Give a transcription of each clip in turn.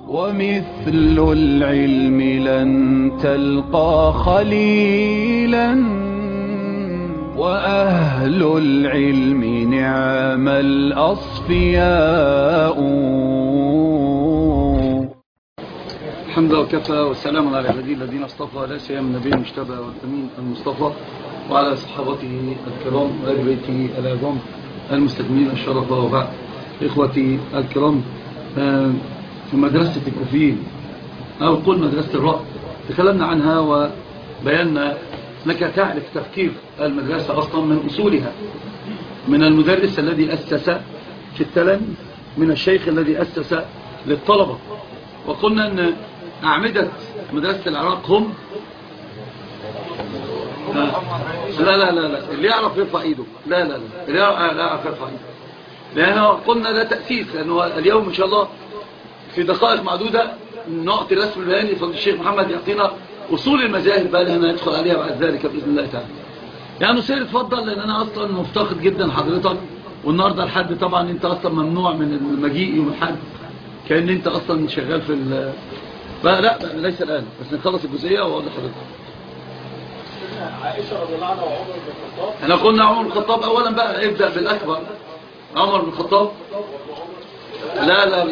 ومثل العلم لن تلقى خليلا وأهل العلم نعم الأصفياء. الحمد لله وكفى والسلام على عباده الذين اصطفى، لا سيما النبي المجتبى والأمين المصطفى وعلى صحابته الكرام وآل بيته الأعظم المستكملين الشرف. وبعد، إخوتي الكرام، في مدرسة الكوفيين أو قل مدرسة الرأي تكلمنا عنها وبينا أنك تعرف تفكير المدرسة أصلا من أصولها، من المدرس الذي أسس في التلاميذ، من الشيخ الذي أسس للطلبة. وقلنا أن أعمدة مدرسة العراق هم لا اللي يعرف يرفع ايده، لا اللي يعرف يرفع ايده، لأنه قلنا ده تأسيس. لأنه اليوم إن شاء الله في دقائق معدودة نعطي الرسم البياني فضل الشيخ محمد يعطينا أصول المذاهب بقى اللي احنا ندخل عليها بعد ذلك بإذن الله تعالى. يعني سير اتفضل، لأن أنا أصلا مفتقد جدا حضرتك، والنهارده الحد طبعا أنت أصلا ممنوع من المجيء يوم الحد، كأن أنت أصلا شغال في لا ليس الآن، بس نخلص الجزئية وأقول لحضرتك. عائشة رضي الله عنها وعمر بن الخطاب. احنا قلنا عمر بن الخطاب أولا بقى، ابدأ بالأكبر. عمر بن الخطاب لا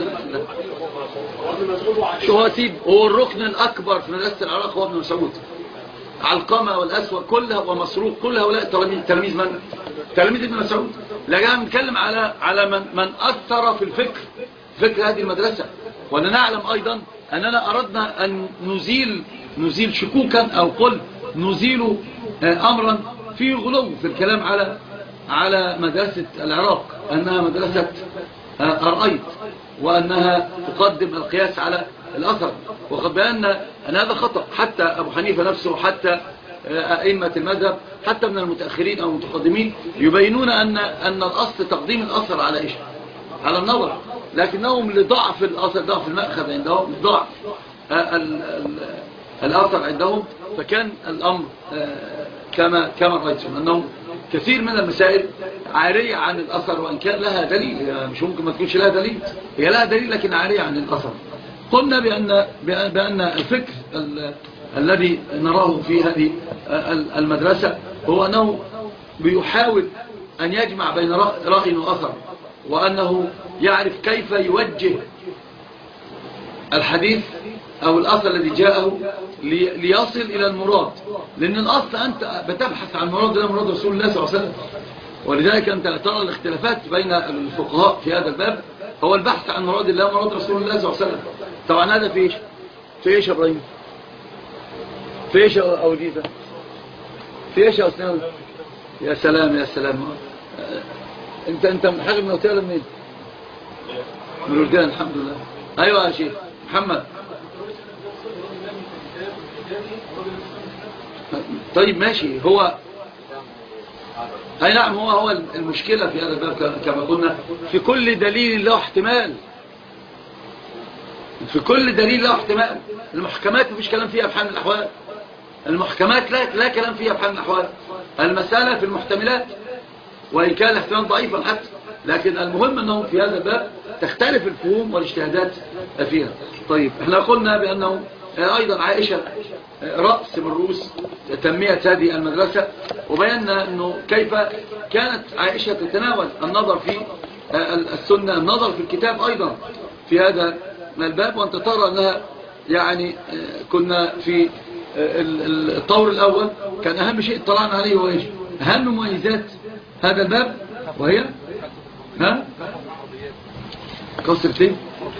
شو هو سيب، هو الركن الأكبر في مدرسة العراق هو ابن مسعود، علقمة والأسود كلها ومسروق، كل هؤلاء تلاميذ من؟ تلاميذ ابن مسعود. لقانا نتكلم على من أثر في الفكر، فكر هذه المدرسة. ونعلم أيضا أننا أردنا أن نزيل شكوكا أو قل نزيل أمرا فيه غلو في الكلام على مدرسة العراق، أنها مدرسة الرأيت، وأنها تقدم القياس على الأثر. وقد بينا أن هذا خطأ، حتى أبو حنيفة نفسه، حتى أئمة المذهب، حتى من المتأخرين أو المتقدمين يبينون أن الأصل تقديم الأثر على إيش؟ على النظر، لكنهم لضعف الأثر، ضعف المأخذ عندهم، ضعف الأثر عندهم، فكان الأمر كما رأيتم أنه كثير من المسائل عارية عن الأثر، وإن كان لها دليل، يعني مش ممكن ما تكونش لها دليل، هي لها دليل لكن عارية عن الأثر. قلنا بأن الفكر الذي نراه في هذه المدرسة هو أنه بيحاول أن يجمع بين رأي وأثر، وأنه يعرف كيف يوجه الحديث أو الأثر الذي جاءه ليصل إلى المراد. لأن الأصل أنت بتبحث عن مراد الله، مراد رسول الله صلى الله عليه وسلم. ولذلك أنت ترى الاختلافات بين الفقهاء في هذا الباب هو البحث عن مراد الله ومراد رسول الله صلى الله عليه وسلم. طبعا هذا في إيش يا إبراهيم؟ في إيش يا أوليدة؟ في إيش يا أسنان؟ يا سلام يا سلام. أنت من حاجة من أوتيال منين؟ من الوردان، الحمد لله. أيوة يا شيخ محمد. طيب ماشي. هو أي نعم، هو المشكلة في هذا الباب كما قلنا، في كل دليل له احتمال، في كل دليل له احتمال. المحكمات مفيش كلام فيها بحال من الأحوال، المحكمات لا كلام فيها بحال من الأحوال. المسألة في المحتملات، وإن كان الاحتمال ضعيفا حتى، لكن المهم أنه في هذا الباب تختلف الفهوم والاجتهادات فيها. طيب احنا قلنا بأنه أيضا عائشة رأس من رؤوس تنمية هذه المدرسة، وبينا أنه كيف كانت عائشة تتناول النظر في السنة، النظر في الكتاب أيضا في هذا الباب. وأنت ترى أنها يعني كنا في الطور الأول كان أهم شيء اطلعنا عليه هو إيش؟ أهم مميزات هذا الباب، وهي قصرتين.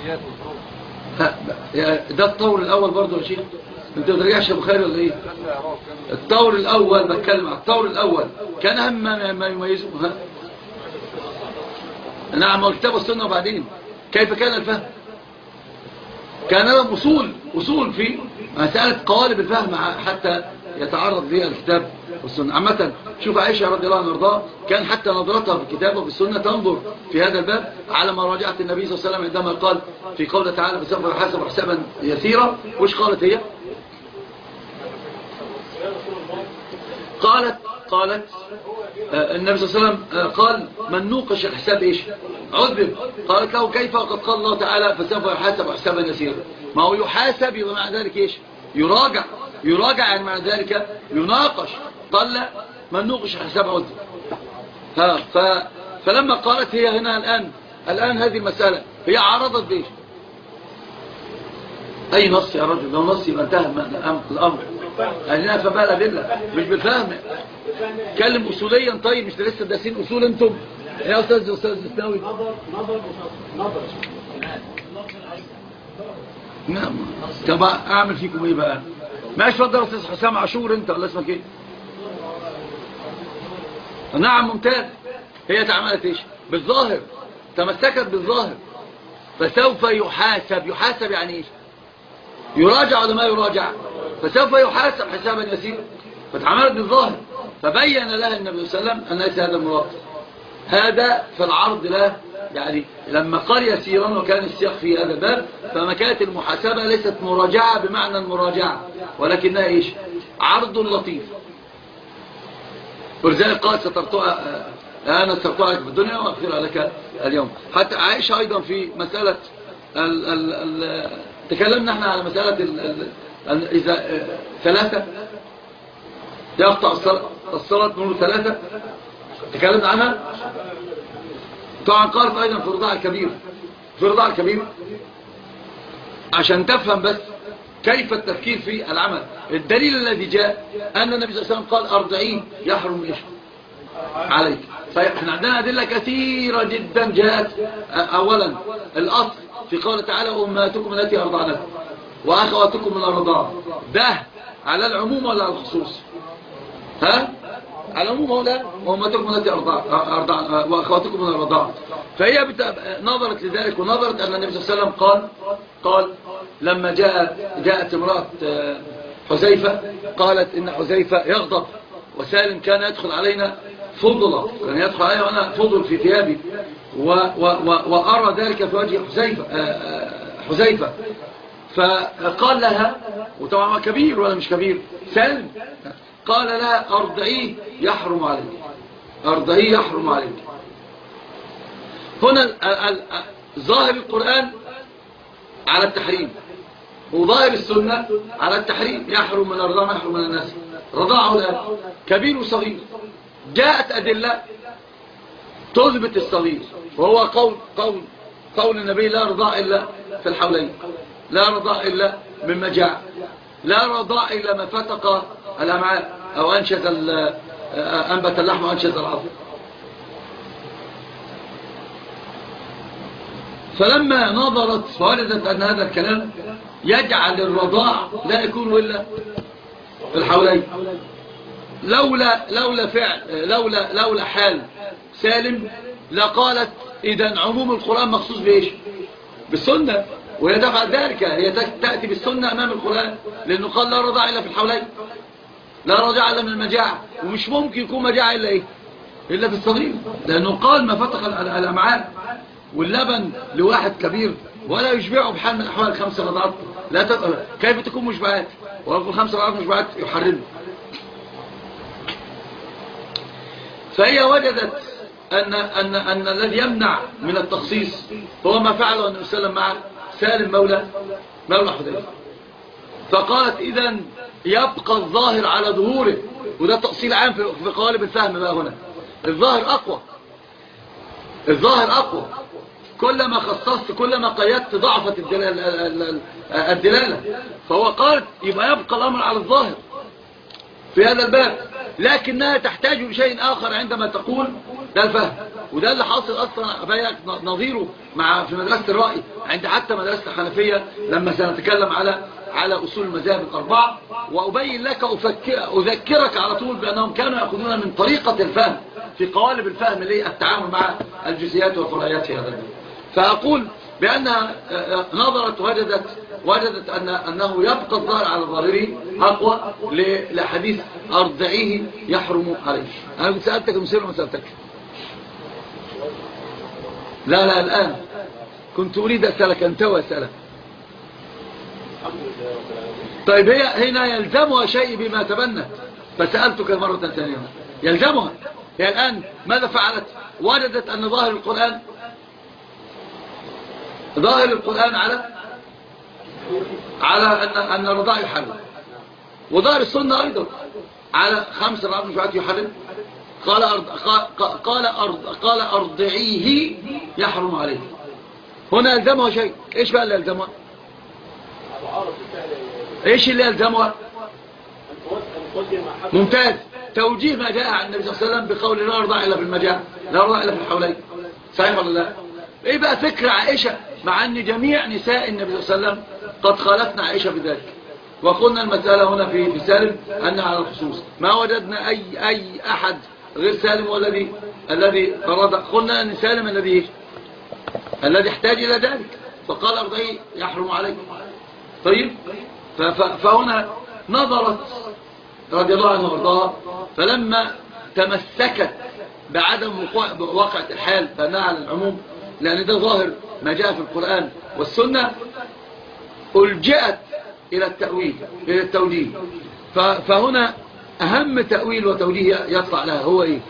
ده الطور الأول برضو يا شيخ، انت ما ترجعش يا بخاري ولا ايه؟ الطور الأول بتكلم عن الطور الأول كان أهم ما يميزه. نعم، والكتاب والسنة. وبعدين كيف كان الفهم؟ كان له أصول في مسألة قوالب الفهم حتى يتعرض لها الكتاب والسنة. عامة شوف عائشة رضي الله عنها وارضاها، كان حتى نظرتها في الكتاب وفي السنة تنظر في هذا الباب على مراجعة النبي صلى الله عليه وسلم عندما قال في قوله تعالى فسوف يحاسب حسابا يسيرا. وش قالت هي؟ قالت النبي صلى الله عليه وسلم قال من نوقش الحساب ايش؟ عذب. قالت له كيف وقد قال الله تعالى فسوف يحاسب حسابا يسيرا. ما هو يحاسب يبقى مع ذلك ايش؟ يراجع يعني مع ذلك يناقش. قال لا من نوقش حساب عذب. فلما قالت هي هنا الآن هذه المسألة هي عرضت بإيش؟ أي نص يا رجل؟ لو نص يبقى انتهى الأمر. أننا فبقى الأدلة مش بالفهم. كلم أصوليا. طيب مش لسه داسين أصول أنتم يا أستاذ الثانوي؟ نظر. نعم. طب أعمل فيكم إيه بقى؟ ماشي اتفضل يا أستاذ حسام عاشور. أنت ولا اسمك إيه؟ نعم ممتاز. هي تعملت إيش؟ بالظاهر. تمسكت بالظاهر. فسوف يحاسب يعني إيش؟ يراجع ولا ما يراجع؟ فسوف يحاسب حسابا يسيرا. فتعاملت بالظاهر. فبين لها النبي صلى الله عليه وسلم أن ليس هذا المراد. هذا في العرض له يعني لما قال يسيرا وكان السياق في هذا الباب فما كانت المحاسبة ليست مراجعة بمعنى المراجعة ولكنها إيش؟ عرض لطيف. ولذلك قال أنا سترتها لك في الدنيا وأغفرها لك اليوم. حتى عائشة أيضا في مسألة تكلمنا احنا على مسألة إذا ثلاثة يقطع الصلاة نور ثلاثة تكلمنا عنها. طبعا قالت أيضا في الرضاع الكبير عشان تفهم بس كيف التفكير في العمل. الدليل الذي جاء أن النبي صلى الله عليه وسلم قال أرضعين يحرم إيش عليك. فإحنا عندنا أدلة كثيرة جدا جاءت. أولا الأصل في قول تعالى أمهاتكم التي أرضعنكم وأخواتكم من الرضاعة. ده على العموم ولا على الخصوص؟ ها؟ على العموم ولا أمهاتكم التي أرضعنكم وأخواتكم من الرضاعة. فهي نظرت لذلك ونظرت أن النبي صلى الله عليه وسلم قال لما جاءت امرأة حذيفة قالت إن حذيفة يغضب وسالم كان يدخل علينا فضلا. كان يدخل علينا وأنا فضل في ثيابي وأرى ذلك في وجه حذيفة. فقال لها وطبعا كبير ولا مش كبير سالم قال لها أرضعيه يحرم عليك. هنا ظاهر القرآن على التحريم وظاهر السنة على التحريم. يحرم من الرضاعة يحرم من الناس رضاعه الآن كبير وصغير. جاءت أدلة تثبت الصغير وهو قول النبي لا رضاع إلا في الحولين لا رضاع إلا من مجاع لا رضاع إلا ما فتق الأمعاء أو أنبت اللحم وأنشز العظم. فلما نظرت فوجدت أن هذا الكلام يجعل الرضاع لا يكون إلا في الحولين. لولا حال سالم لقالت إذن عموم القرآن مخصوص بإيش؟ بالسنة. وهي تفعل ذلك. هي تأتي بالسنة أمام القرآن لأنه قال لا رضاع إلا في الحولين لا رضاع إلا من المجاعة. ومش ممكن يكون مجاعة إلا إيه؟ إلا في الصغير لأنه قال ما فتق الأمعاء. واللبن لواحد كبير ولا يشبعه بحال من الأحوال 5 رضعات كيف تكون مشبعات؟ ويقول 5 رضعات مشبعات يحرمه. فهي وجدت أن الذي يمنع من التخصيص هو ما فعله النبي صلى الله عليه وسلم مع سالم مولى حذيفة. فقالت إذن يبقى الظاهر على ظهوره. وده تأصيل عام في قالب الفهم بقى هنا. الظاهر أقوى. كلما خصصت كلما قيدت ضعفت الدلالة. فهو قال يبقى يبقى الأمر على الظاهر في هذا الباب لكنها تحتاج لشيء آخر عندما تقول ده الفهم. وده اللي حاصل أصلا بيك نظيره في مدرسة الرأي عند حتى مدرسة الحنفية لما سنتكلم على أصول المذاهب الأربعة. وأبين لك أذكرك على طول بأنهم كانوا يأخذون من طريقة الفهم في قوالب الفهم للتعامل مع الجزئيات والفرعيات في هذا الباب. فأقول بأنها نظرت وجدت أنه يبقى الظاهر على ظاهره أقوى لحديث أرضعيه يحرم عليه. أنا كنت سألتك المسير وما سألتك. لا الآن كنت أريد أسألك أنت وأسألك. طيب هي هنا يلزمها شيء بما تبنت فسألتك مرة ثانية. يلزمها هي الآن ماذا فعلت؟ وجدت أن ظاهر القرآن ظاهر القرآن على أن الرضاع يحرم، وظاهر السنة أيضا على 5 رضعات مشبعات يحرم. قال أرضعيه يحرم عليه. هنا ألزمها شيء. إيش بقى اللي ألزمها؟ إيش اللي ألزمها؟ ممتاز. توجيه ما جاء عن النبي صلى الله عليه وسلم بقول لا أرضع إلا بالمجاعة، لا أرضع إلا في الحولين. صحيح ولا لا؟ إيه بقى فكر عائشة، مع أن جميع نساء النبي صلى الله عليه وسلم قد خالفنا عائشة بذلك، وقلنا المسألة هنا في سالم أنها على الخصوص، ما وجدنا أي أحد غير سالم الذي رضع. قلنا أن سالم الذي احتاج إلى ذلك، فقال أرضعي يحرم عليك. طيب، فهنا نظرت رضي الله عنه وارضاها، فلما تمسكت بعدم وقعة الحال فانها على العموم، لأن ده ظاهر ما جاء في القرآن والسنة، ألجأت إلى التأويل، إلى التوجيه. فهنا أهم تأويل وتوجيه يطلع لها هو إيه؟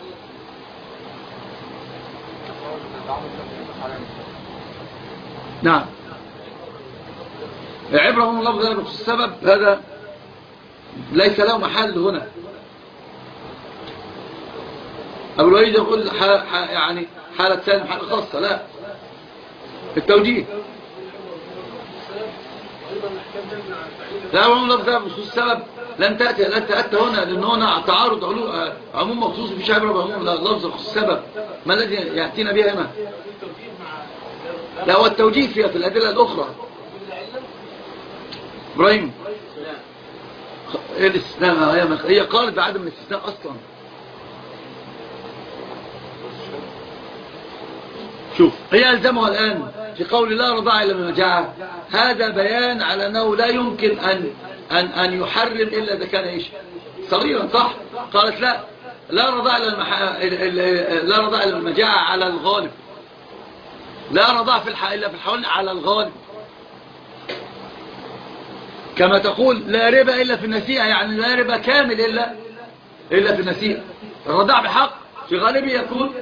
نعم، عبرة من لفظ ذلك السبب، هذا ليس له محل هنا. أبو الوليد يقول يعني حالة سالم حالة خاصة، لا، التوجيه لا، عموم لفظ ذلك بخصوص السبب لن تأتي هنا، لأن هنا تعارض عموم مخصوص، مفيش عبرة بعموم لفظ بخصوص السبب. ما الذي يأتينا بها هنا؟ لا، هو التوجيه في الأدلة الأخرى. إبراهيم، الاستثناء هي قالت بعدم الاستثناء أصلا. شوف، هي ألزمها الآن في قول لا رضاع إلا بالمجاعة، هذا بيان على أنه لا يمكن أن يحرم إلا إذا كان إيش؟ صغيرا، صح؟ قالت لا رضاع إلا بالمجاعة على الغالب، لا رضاع إلا في الحول على الغالب، كما تقول لا ربا إلا في النسيئة، يعني لا ربا كامل إلا في النسيئة. الرضاع بحق في غالبه يكون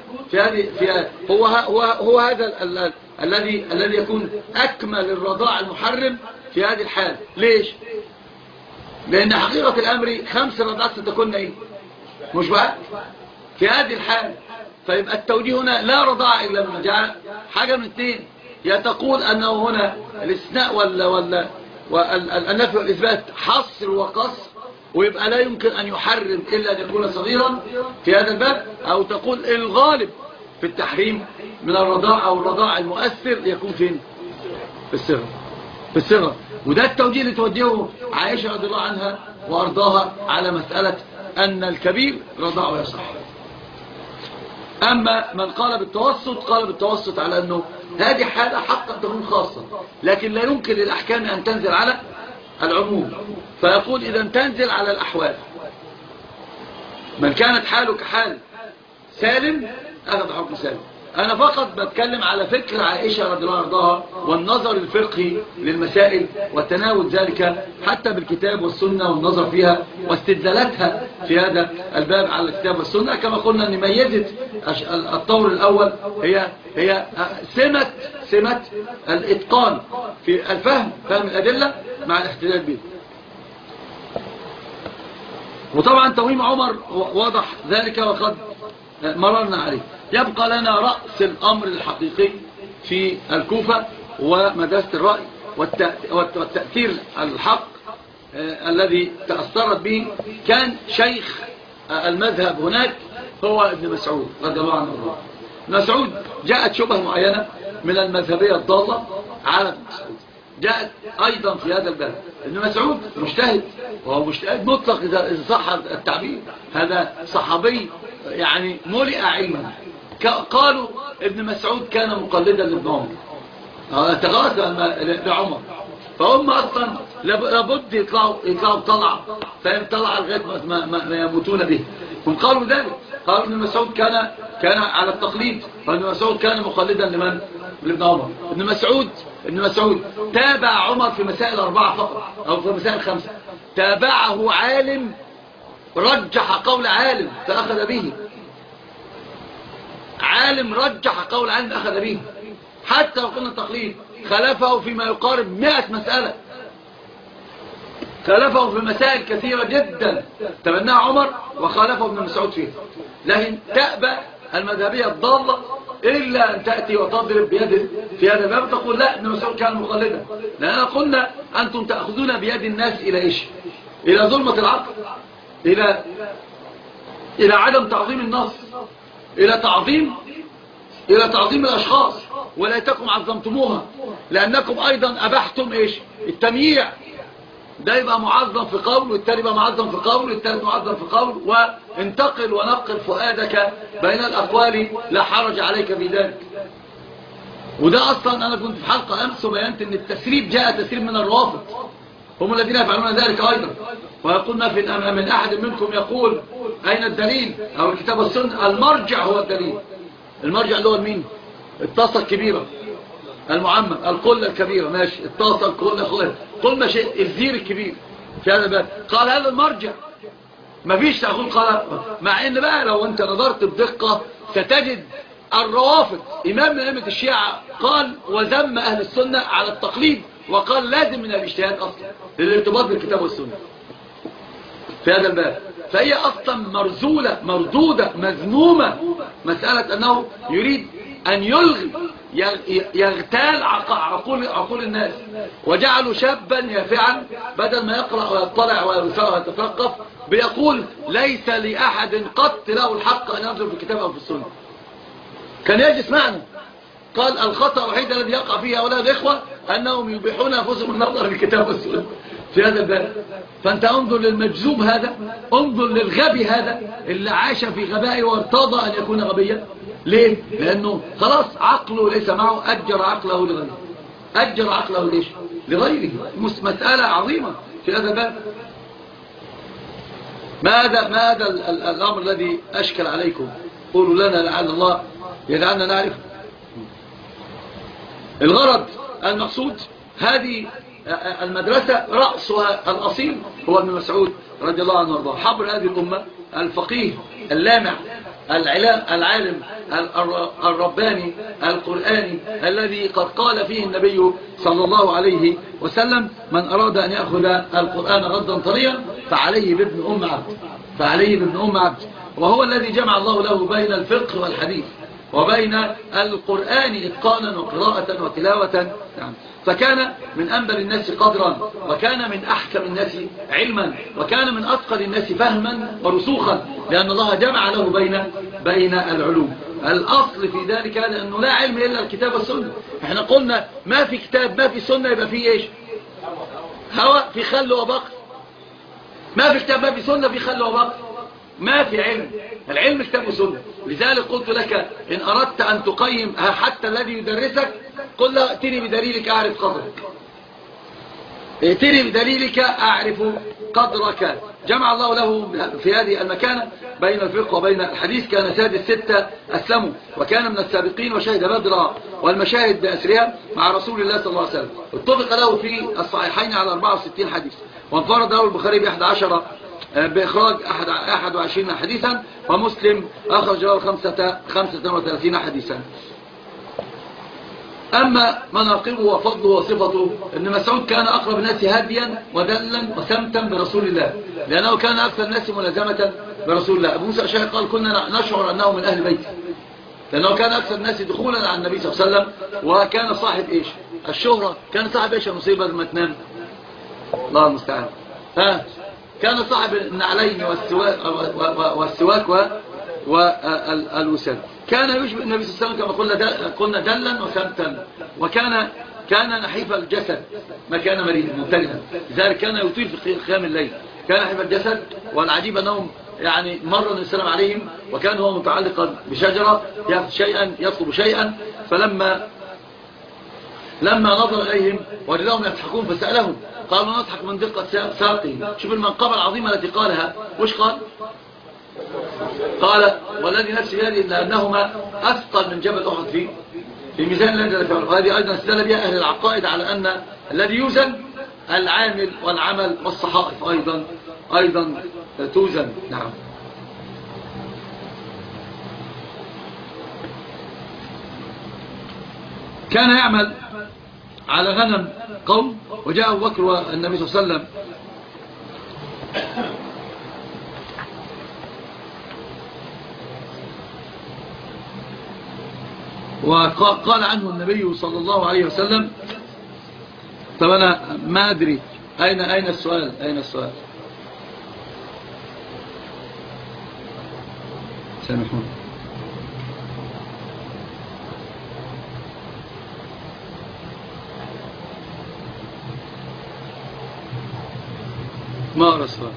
هو هذا الذي يكون أكمل الرضاع المحرم في هذه الحال. ليش؟ لأن حقيقة الأمر 5 رضعات ستكون إيه؟ مشبعات في هذه الحال. فيبقى التوجيه هنا لا رضاع إلا بالمجاعة، حاجة من 2، يا تقول أنه هنا الاستثناء والنفي والإثبات حصر وقصر، ويبقى لا يمكن أن يحرم إلا أن يكون صغيرا في هذا الباب، أو تقول الغالب في التحريم من الرضاع أو الرضاع المؤثر يكون فين؟ في الصغر. وده التوجيه اللي توجهه عائشة رضي الله عنها وأرضاها على مسألة أن الكبير رضاعه يصح. أما من قال بالتوسط على أنه هذه حالة حقا تكون خاصة، لكن لا يمكن للأحكام أن تنزل على العموم، فيقول إذا تنزل على الأحوال. من كانت حاله كحال سالم أخذ حكم سالم. أنا فقط بتكلم على فكر عائشة رضي الله عنها والنظر الفقهي للمسائل وتناول ذلك حتى بالكتاب والسنة والنظر فيها واستدلالاتها في هذا الباب على الكتاب والسنة. كما قلنا أن ميزة الطور الأول هي سمة الإتقان في الفهم، فهم الأدلة مع الاحتجاج به. وطبعا توهيم عمر واضح ذلك وقد مررنا عليه. يبقى لنا رأس الأمر الحقيقي في الكوفة ومدرسة الرأي والتأثير الحق الذي تأثرت به. كان شيخ المذهب هناك هو ابن مسعود رضي الله عنه. ابن مسعود جاءت شبهة معينة من المذهبية الضالة على ابن مسعود، جاءت أيضا في هذا الباب. ابن مسعود مجتهد، وهو مجتهد مطلق إذا صح التعبير، هذا صحابي يعني ملئ علما. قالوا ابن مسعود كان مقلدا لابن عمر، تغاثى لعمر، فهم أصلا لابد يطلعوا طلعة، فهم طلعة لغاية ما يموتون به. هم قالوا ذلك، قالوا ابن مسعود كان على التقليد، وابن مسعود كان مقلدا لابن عمر. ابن مسعود تابع عمر في مسائل 4 فقط أو في مسائل 5. تابعه عالم رجح قول عالم فأخذ به، عالم رجح قول عالم أخذ به، حتى لو قلنا التقليد. خالفه فيما يقارب 100 مسألة، خالفه في مسائل كثيرة جدا تبناها عمر وخالفه ابن مسعود فيها. لكن تأبى المذهبية الضالة إلا أن تأتي وتضرب بيد في هذا الباب تقول لا ابن مسعود كان مقلدا. لأننا قلنا أنتم تأخذون بيد الناس إلى إيش؟ إلى ظلمة العقل، إلى عدم تعظيم النص، إلى تعظيم الأشخاص، وليتكم عظمتموها، لأنكم أيضا أبحتم إيش؟ التمييع. ده يبقى معظم في قول والتاني يبقى معظم في قول والتالت معظم في قول، وانتقل ونقل فؤادك بين الأقوال لا حرج عليك في ذلك. وده أصلا أنا كنت في حلقة أمس وبينت أن التسريب جاء تسريب من الروافض، هم الذين يفعلون ذلك أيضا. وقلنا من أحد منكم يقول أين الدليل أو الكتاب والسنة؟ المرجع هو الدليل. المرجع اللي هو مين؟ الطاسة الكبيرة المعمم، القلة الكبيرة، ماشي، الطاسة، القلة، قلنا شيء، الزير الكبير في هذا الباب. قال هذا المرجع، مفيش تقول قال. مع ان بقى لو انت نظرت بدقة ستجد الروافض إمام من أئمة الشيعة قال وذم أهل السنة على التقليد، وقال لازم من الاجتهاد أصلا للارتباط بالكتاب والسنة في هذا الباب. فهي أصلا مرزولة مردودة مذمومة، مسألة أنه يريد أن يلغي يغتال عقول الناس، وجعلوا شابا يافعا بدل ما يقرأ ويطلع ويتثقف بيقول ليس لأحد قط له الحق أن ينظر في الكتاب أو في السنة. كان يجلس معنا قال الخطأ الوحيد الذي يقع فيه هؤلاء الإخوة أنهم يبيحون أنفسهم النظر في الكتاب والسنة في هذا الباب. فأنت انظر للمجذوب هذا، انظر للغبي هذا اللي عاش في غبائه وارتضى أن يكون غبيا. ليه؟ لأنه خلاص عقله ليس معه، أجر عقله لغيره. أجر عقله ليش؟ لغيره. مسألة عظيمة في هذا الباب. ما هذا الأمر الذي أشكل عليكم؟ قولوا لنا لعل الله يجعلنا نعرف. الغرض المقصود هذه المدرسة رأسها الأصيل هو ابن مسعود رضي الله عنه وارضاه، حبر هذه الأمة، الفقيه اللامع العالم الرباني القرآني الذي قد قال فيه النبي صلى الله عليه وسلم من أراد أن يأخذ القرآن غضا طريا فعليه بابن أم عبد. وهو الذي جمع الله له بين الفقه والحديث وبين القرآن إتقانا وقراءة وتلاوة. فكان من أنبل الناس قدرا، وكان من أحكم الناس علما، وكان من أثقل الناس فهما ورسوخا، لأن الله جمع له بين العلوم. الأصل في ذلك لأنه لا علم إلا الكتاب والسنة. احنا قلنا ما في كتاب ما في سنة يبقى فيه إيش؟ هوى، في خل وبقر. ما في كتاب ما في سنة، في خل وبقر، ما في علم. العلم كتاب وسنة. لذلك قلت لك إن أردت أن تقيم حتى الذي يدرسك قل له ائتني بدليلك أعرف قدرك، ائتني بدليلك أعرف قدرك. جمع الله له في هذه المكانة بين الفقه وبين الحديث. كان سادس 6 أسلموا، وكان من السابقين وشهد بدرا والمشاهد بأسرها مع رسول الله صلى الله عليه وسلم. اتفق له في الصحيحين على 64 حديث، وانفرد له البخاري ب11 بإخراج 21 حديثا، ومسلم أخرج له 35 حديثا. أما مناقبه وفضله وصفته، ابن مسعود كان أقرب الناس هاديا ودلا وسمتا برسول الله، لأنه كان أكثر الناس ملازمة برسول الله. أبو موسى الأشعري قال كنا نشعر أنه من أهل بيته، لأنه كان أكثر الناس دخولا على النبي صلى الله عليه وسلم، وكان صاحب إيش؟ الشهرة. كان صاحب إيش المصيبة لما تنام؟ الله المستعان. كان صاحب النعلين والسواك والوساد. كان يشبه النبي صلى الله عليه وسلم كما قلنا دلا وسمتا، كان نحيف الجسد ما كان مريضا ممتلئا، لذلك كان يطيل في قيام الليل. كان نحيف الجسد، والعجيب أنهم يعني مر السلام عليهم وكان هو متعلقا بشجرة يطلب شيئا، فلما نظر إليهم وجدهم يضحكون فسألهم قالوا نضحك من دقة ساقهم. شوف المنقبة العظيمة التي قالها. وش قال والذي نفسي بيده لأنهما أثقل من جبل أحد في ميزان الله جل وعلا. وهذه أيضا استدل بها أهل العقائد على أن الذي يوزن العامل والعمل والصحائف أيضا توزن. نعم. كان يعمل على غنم قوم، وجاء أبو بكر والنبي صلى الله عليه وسلم وقال عنه النبي صلى الله عليه وسلم. طب أنا ما أدري أين السؤال؟ سامحوني. ما أرى السؤال.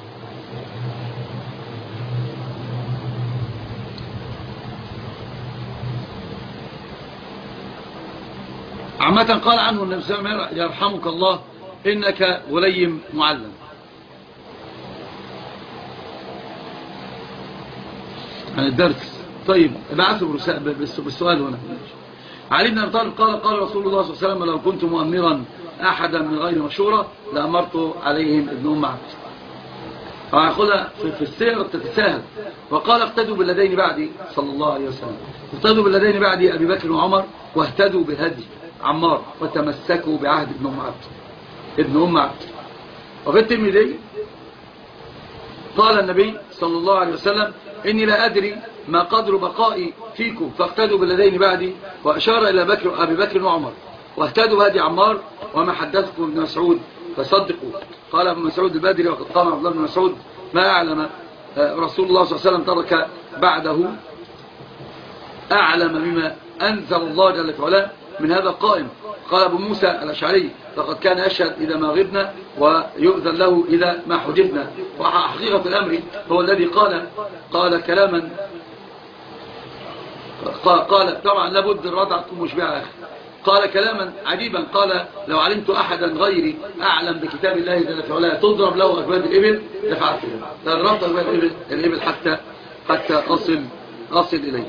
عامة قال عنه النبي صلى الله عليه وسلم يرحمك الله إنك وليم معلم. عن الدرس. طيب ابعثوا بالسؤال هنا. علي بن أبي طالب قال رسول الله صلى الله عليه وسلم لو كنت مؤمرا أحدا من غير مشورة لأمرت عليهم ابن أم عبد. فأخذها في السيرة تتساهل. وقال اقتدوا بالذين بعدي صلى الله عليه وسلم، اقتدوا بالذين بعدي أبي بكر وعمر واهتدوا بهدي عمار وتمسكوا بعهد ابن أم عبد. وفي الترمذي قال النبي صلى الله عليه وسلم إني لا أدري ما قدر بقائي فيكم فاقتدوا بالذين بعدي، وأشار إلى أبي بكر وعمر واهتدوا بهدي عمار، وما حدثكم ابن مسعود فصدقوا. قال ابن مسعود البدري وقد قام عبد الله بن مسعود ما أعلم رسول الله صلى الله عليه وسلم ترك بعده أعلم بما أنزل الله جل وعلا من هذا القائم. قال أبو موسى الأشعري لقد كان يشهد إذا ما غبنا ويؤذن له إذا ما حدثنا. وحقيقة الأمر هو الذي قال كلاما قال طبعا لابد الرضع تكون مشبعة أخي. قال كلاما عجيبا قال لو علمت أحدا غيري أعلم بكتاب الله جل وعلا تضرب له أكباد الإبل لفعلت له، ضربت أكباد الإبل حتى أصل إليه.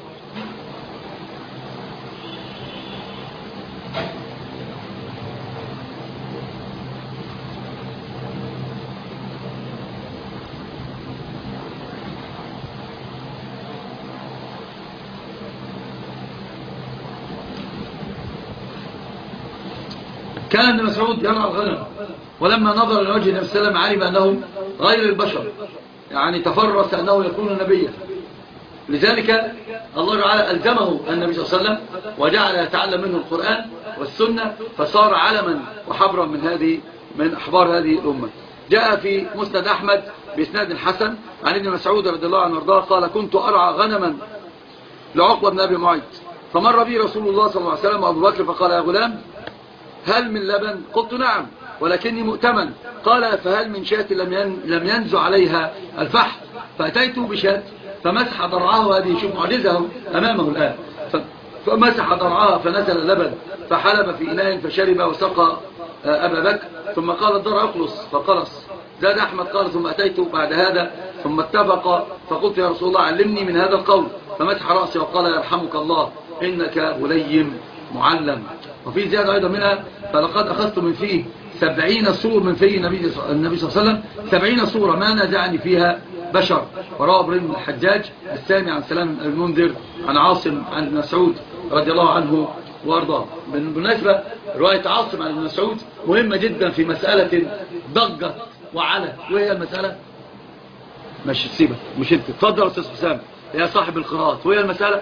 كان ابن مسعود يرعى الغنم، ولما نظر إلى وجه النبي صلى الله عليه وسلم علم أنه غير البشر، يعني تفرس أنه يكون نبيا. لذلك الله تعالى ألزمه النبي صلى الله عليه وسلم وجعل يتعلم منه القرآن والسنة، فصار علما وحبرا من أحبار هذه الأمة. جاء في مسند أحمد بإسناد حسن عن ابن مسعود رضي الله عنه وارضاه قال كنت أرعى غنما لعقبة بن أبي معيط، فمر بي رسول الله صلى الله عليه وسلم وأبو بكر فقال يا غلام هل من لبن؟ قلت نعم ولكني مؤتمن. قال فهل من شاة لم ينزع عليها الفحم؟ فأتيت بشاة فمسح ضرعه، هذه شوف معجزه أمامه الآن، فمسح ضرعها فنزل اللبن فحلب في إناء فشرب وسقى أبا بكر، ثم قال الضرع اخلص فقلص. زاد أحمد قال ثم أتيت بعد هذا ثم اتفق فقلت يا رسول الله علمني من هذا القول، فمسح رأسي وقال يرحمك الله إنك وليم معلم. وفي زيادة أيضا منها فلقد أخذت من فيه 70 سور من فيه النبي صلى الله عليه وسلم 70 سورة ما نزعني فيها بشر. وروى ابراهيم بن الحجاج الثاني عن سلام المنذر عن عاصم عن ابن مسعود رضي الله عنه وارضاه. بالنسبة رواية عاصم عن ابن مسعود مهمة جدا في مسألة ضجت وعلى، وهي المسألة مش تسيبها مش انت تفضل يا استاذ حسام يا صاحب القراءات، وهي المسألة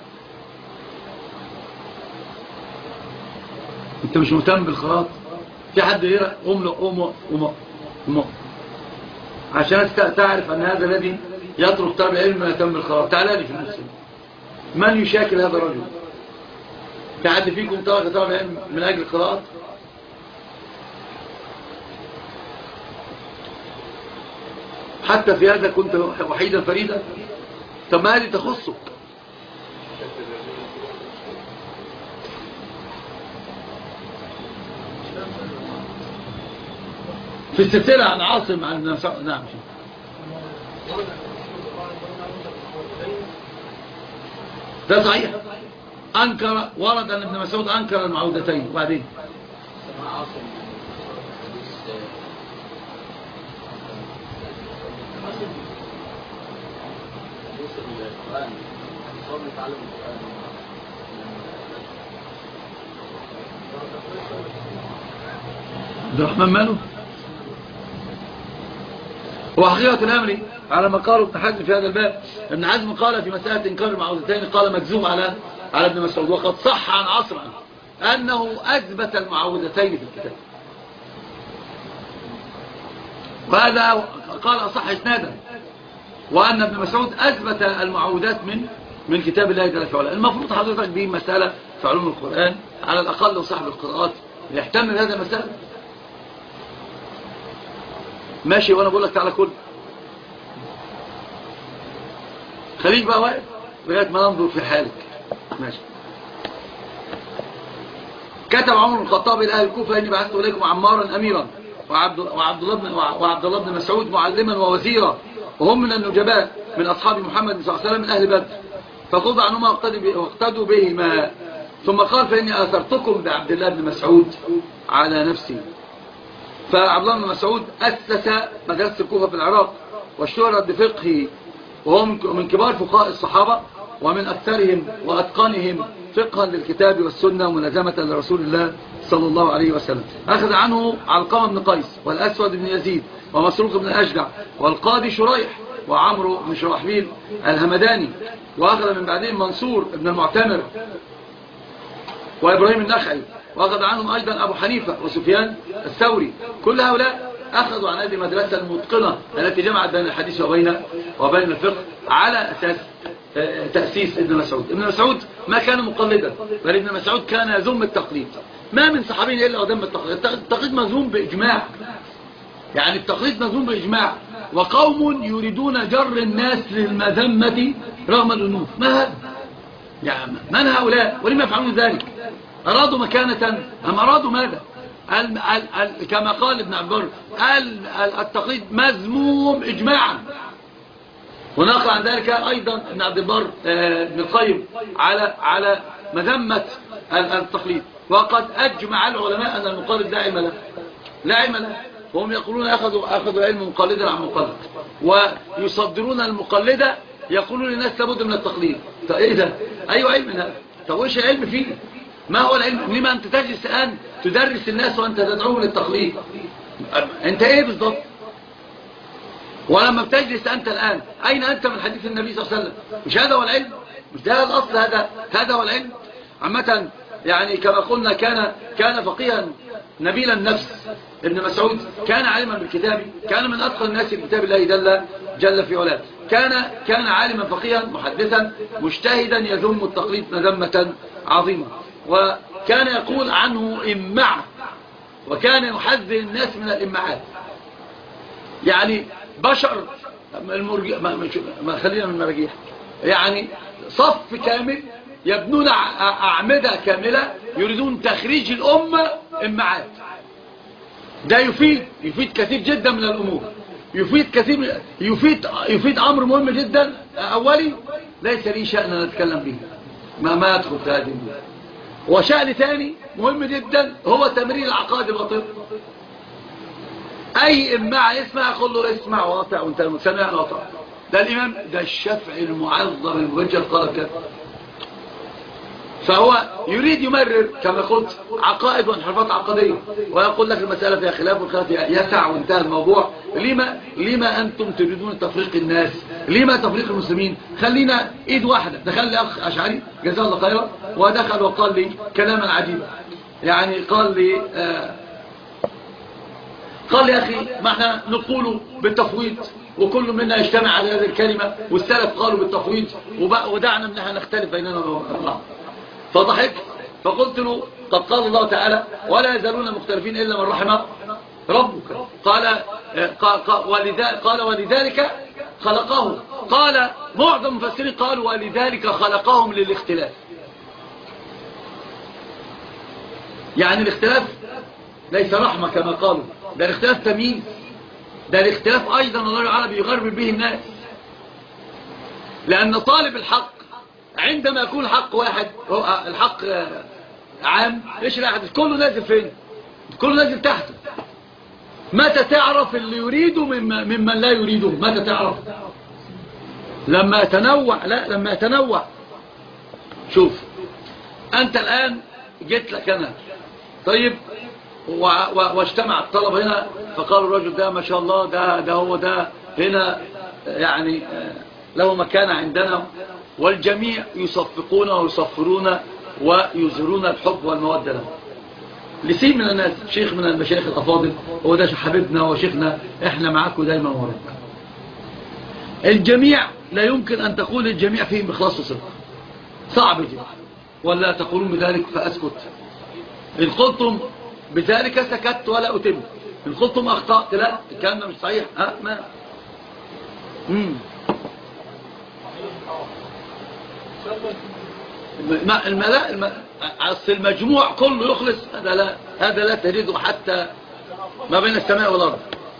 انت مش مهتم بالقراءات. في حد يقرأ له عشان تعرف ان هذا الذي يترك طالب العلم ما يهتم بالقراءات. تعالى لي في المسلم من يشاكل هذا الرجل؟ في حد فيكم ترك طالب العلم من اجل القراءات؟ حتى في هذا كنت وحيدا فريدا؟ طب ما هذه تخصك. في السلسلة عن عاصم عن ابن مسعود. نعم ده صحيح، أنكر ورد أن ابن مسعود أنكر المعودتين. وبعدين عبد الرحمن ماله؟ وحقيقة الأمر على ما قاله ابن حزم في هذا الباب. ابن حزم قال في مسألة إنكار المعوذتين قال مجزوم على ابن مسعود، وقد صح عن عصر أنه أثبت المعوذتين في الكتاب، وهذا قال أصح إسنادا، وأن ابن مسعود أثبت المعوذات من كتاب الله جل وعلا. المفروض حضرتك دي مسألة في علوم القرآن على الأقل وصاحب القراءات يهتم بهذا المسألة. ماشي، وأنا بقول لك تعالى كل خليك بقى واقف لغاية ما ننظر في حالك. ماشي. كتب عمر بن الخطاب إلى أهل الكوفة إني بعثت إليكم عمارا أميرا وعبد الله بن مسعود معلما ووزيرا، وهم من النجباء من أصحاب محمد صلى الله عليه وسلم من أهل بدر، فخذوا عنهما واقتدوا بهما. ثم قال فإني آثرتكم بعبد الله بن مسعود على نفسي. فعبد الله بن مسعود أسس مدرسة الكوفة في العراق واشتهرت بفقهه، وهو من كبار فقهاء الصحابة ومن أكثرهم وأتقنهم فقها للكتاب والسنة وملازمة لرسول الله صلى الله عليه وسلم. أخذ عنه علقمة بن قيس والأسود بن يزيد ومسروق بن الأشجع والقاضي شريح وعمرو بن شرحبيل الهمداني، وأخذ من بعدهم منصور بن المعتمر وإبراهيم النخعي، وأخذ عنهم أيضا أبو حنيفة وسفيان الثوري. كل هؤلاء أخذوا عن هذه المدرسة المتقنة التي جمعت بين الحديث وبين الفقه على أساس تأسيس ابن مسعود. ابن مسعود ما كان مقلدا، بل ابن مسعود كان يذم التقليد. ما من صحابين إلا وذم التقليد. التقليد مذموم بإجماع، يعني التقليد مذموم بإجماع. وقوم يريدون جر الناس للمذمة رغم الأنوف. ما هذا؟ يعني من هؤلاء ولما يفعلون ذلك؟ أرادوا مكانة أم أرادوا ماذا؟ كما قال ابن عبد البر التقليد مذموم إجماعا. ونقل عن ذلك أيضا ابن عبد البر ابن القيم على مذمة التقليد. وقد أجمع العلماء أن المقلد لا علم له، وهم يقولون أخذوا العلم مقلدا عن مقلد، ويصدرون المقلد يقولون للناس لابد من التقليد. طيب إيه ده؟ أي علم هذا؟ طب وإيش العلم فيه؟ ما هو العلم؟ لما أنت تجلس الآن تدرس الناس وأنت تدعوهم للتقليد؟ أنت إيه بالضبط؟ ولما بتجلس أنت الآن أين أنت من حديث النبي صلى الله عليه وسلم؟ مش هذا هو العلم؟ مش ده الأصل؟ هذا هو العلم. عامة يعني كما قلنا كان فقيها نبيل النفس. ابن مسعود كان عالما بالكتاب، كان من أتقن الناس بكتاب الله جل في علاه. كان عالما فقيها محدثا مجتهدا يذم التقليد مذمة عظيمة، وكان يقول عنه إمع، وكان يحذر الناس من الإمعات. يعني بشر ما خلينا من المراجيح، يعني صف كامل يبنون أعمدة كاملة يريدون تخريج الأمة إمعات. ده يفيد كثير جدا من الأمور، يفيد أمر مهم جدا أولي ليس لي شأن أن أتكلم به، ما أدخل في هذه الأمور. وشأن ثاني مهم جدا هو تمرير العقائد الباطلة. أي إماع يسمع يقول له اسمع واطع وانت سمع واطع. ده الإمام ده الشافعي المعظم المبجل قال كده. فهو يريد يمرر كما قلت عقائد وانحرافات عقدية، ويقول لك المسألة فيها خلاف والخلاف يسع وانتهى الموضوع. لما أنتم تريدون تفريق الناس؟ لما تفريق المسلمين؟ خلينا إيد واحدة. دخل لي أخ أشعري جزاه الله خيرا ودخل وقال لي كلاما عجيبا، يعني قال لي أخي ما احنا نقول بالتفويض وكل منا يجتمع على هذه الكلمة، والسلف قالوا بالتفويض ودعنا من احنا نختلف بيننا وبين بعض. فضحك فقلت له قد قال الله تعالى ولا يزالون مختلفين إلا من رحم ربك. قال ولذلك خلقهم. قال معظم المفسرين قالوا ولذلك خلقهم للاختلاف. يعني الاختلاف ليس رحمة كما قالوا، ده الاختلاف تمييز، ده الاختلاف أيضا الله العربي يغرب به الناس. لأن طالب الحق عندما يكون الحق واحد، هو الحق عام، ايش الأحد؟ كله نازل فين؟ كله نازل تحته. متى تعرف اللي يريده ممن لا يريده؟ متى تعرف؟ لما يتنوع. لا، لما يتنوع. شوف أنت الآن جيت لك أنا، طيب واجتمع الطلبة هنا فقالوا الرجل ده ما شاء الله ده هو ده هنا يعني له مكانة عندنا، والجميع يصفقون ويصفرون ويظهرون الحب والمودة له. لسين من الناس شيخ من المشايخ الأفاضل هو ده حبيبنا وشيخنا، احنا معاكم دايما وراك. الجميع لا يمكن أن تقول الجميع فيهم إخلاص وصدق، صعب جدا، ولا تقولون بذلك فأسكت. إن قلتم بذلك سكت ولا أتم، إن قلتم أخطأت لا الكلام ده مش صحيح. أصل المجموع كله يخلص، هذا لا تجده حتى ما بين السماء والأرض.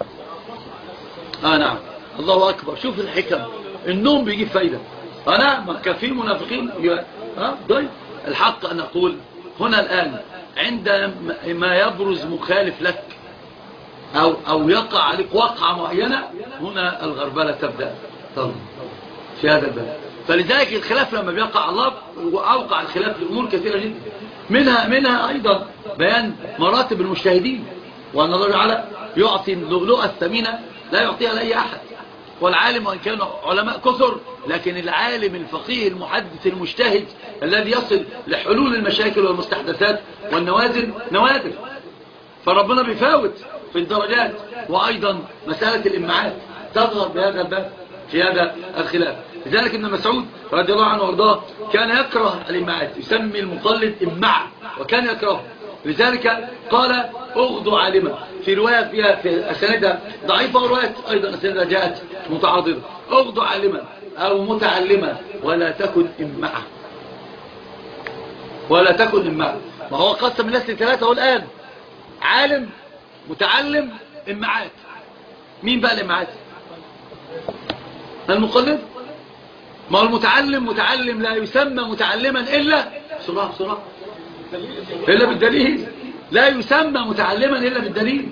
نعم، الله أكبر. شوف الحكم، النوم بيجيب فايدة. نعم، كان في منافقين ضيف. الحق أن أقول هنا الآن عندما يبرز مخالف لك أو يقع عليك وقعة معينة، هنا الغربلة تبدأ في هذا الباب. فلذلك الخلاف لما بيقع الله وأوقع الخلاف لأمور كثيرة جدا، منها أيضا بيان مراتب المجتهدين، وأن الله تعالى يعطي اللؤلؤة الثمينة لا يعطيها لأي أحد. والعالم وإن كانوا علماء كثر، لكن العالم الفقيه المحدث المجتهد الذي يصل لحلول المشاكل والمستحدثات والنوازل نوادر، فربنا بيفاوت في الدرجات. وأيضا مسألة الإمعات تظهر بهذا الباب في هذا الخلاف. لذلك ابن مسعود رضي الله عنه وارضاه كان يكره الإمعات، يسمي المقلد إمع، وكان يكره. لذلك قال اغدو عالما، في رواية فيها في أسندها ضعيفة، ورواية أيضا أسندها جاءت متعاضدة. اغدو عالما أو متعلما ولا تكن إمعا، ولا تكن إمعا. ما هو قسم الناس لثلاثة والآن: عالم، متعلم، إمعات. مين بقى الإمعات؟ المقلد. ما هو المتعلم متعلم لا يسمى متعلما إلا بسرعة إلا بالدليل، لا يسمى متعلما إلا بالدليل.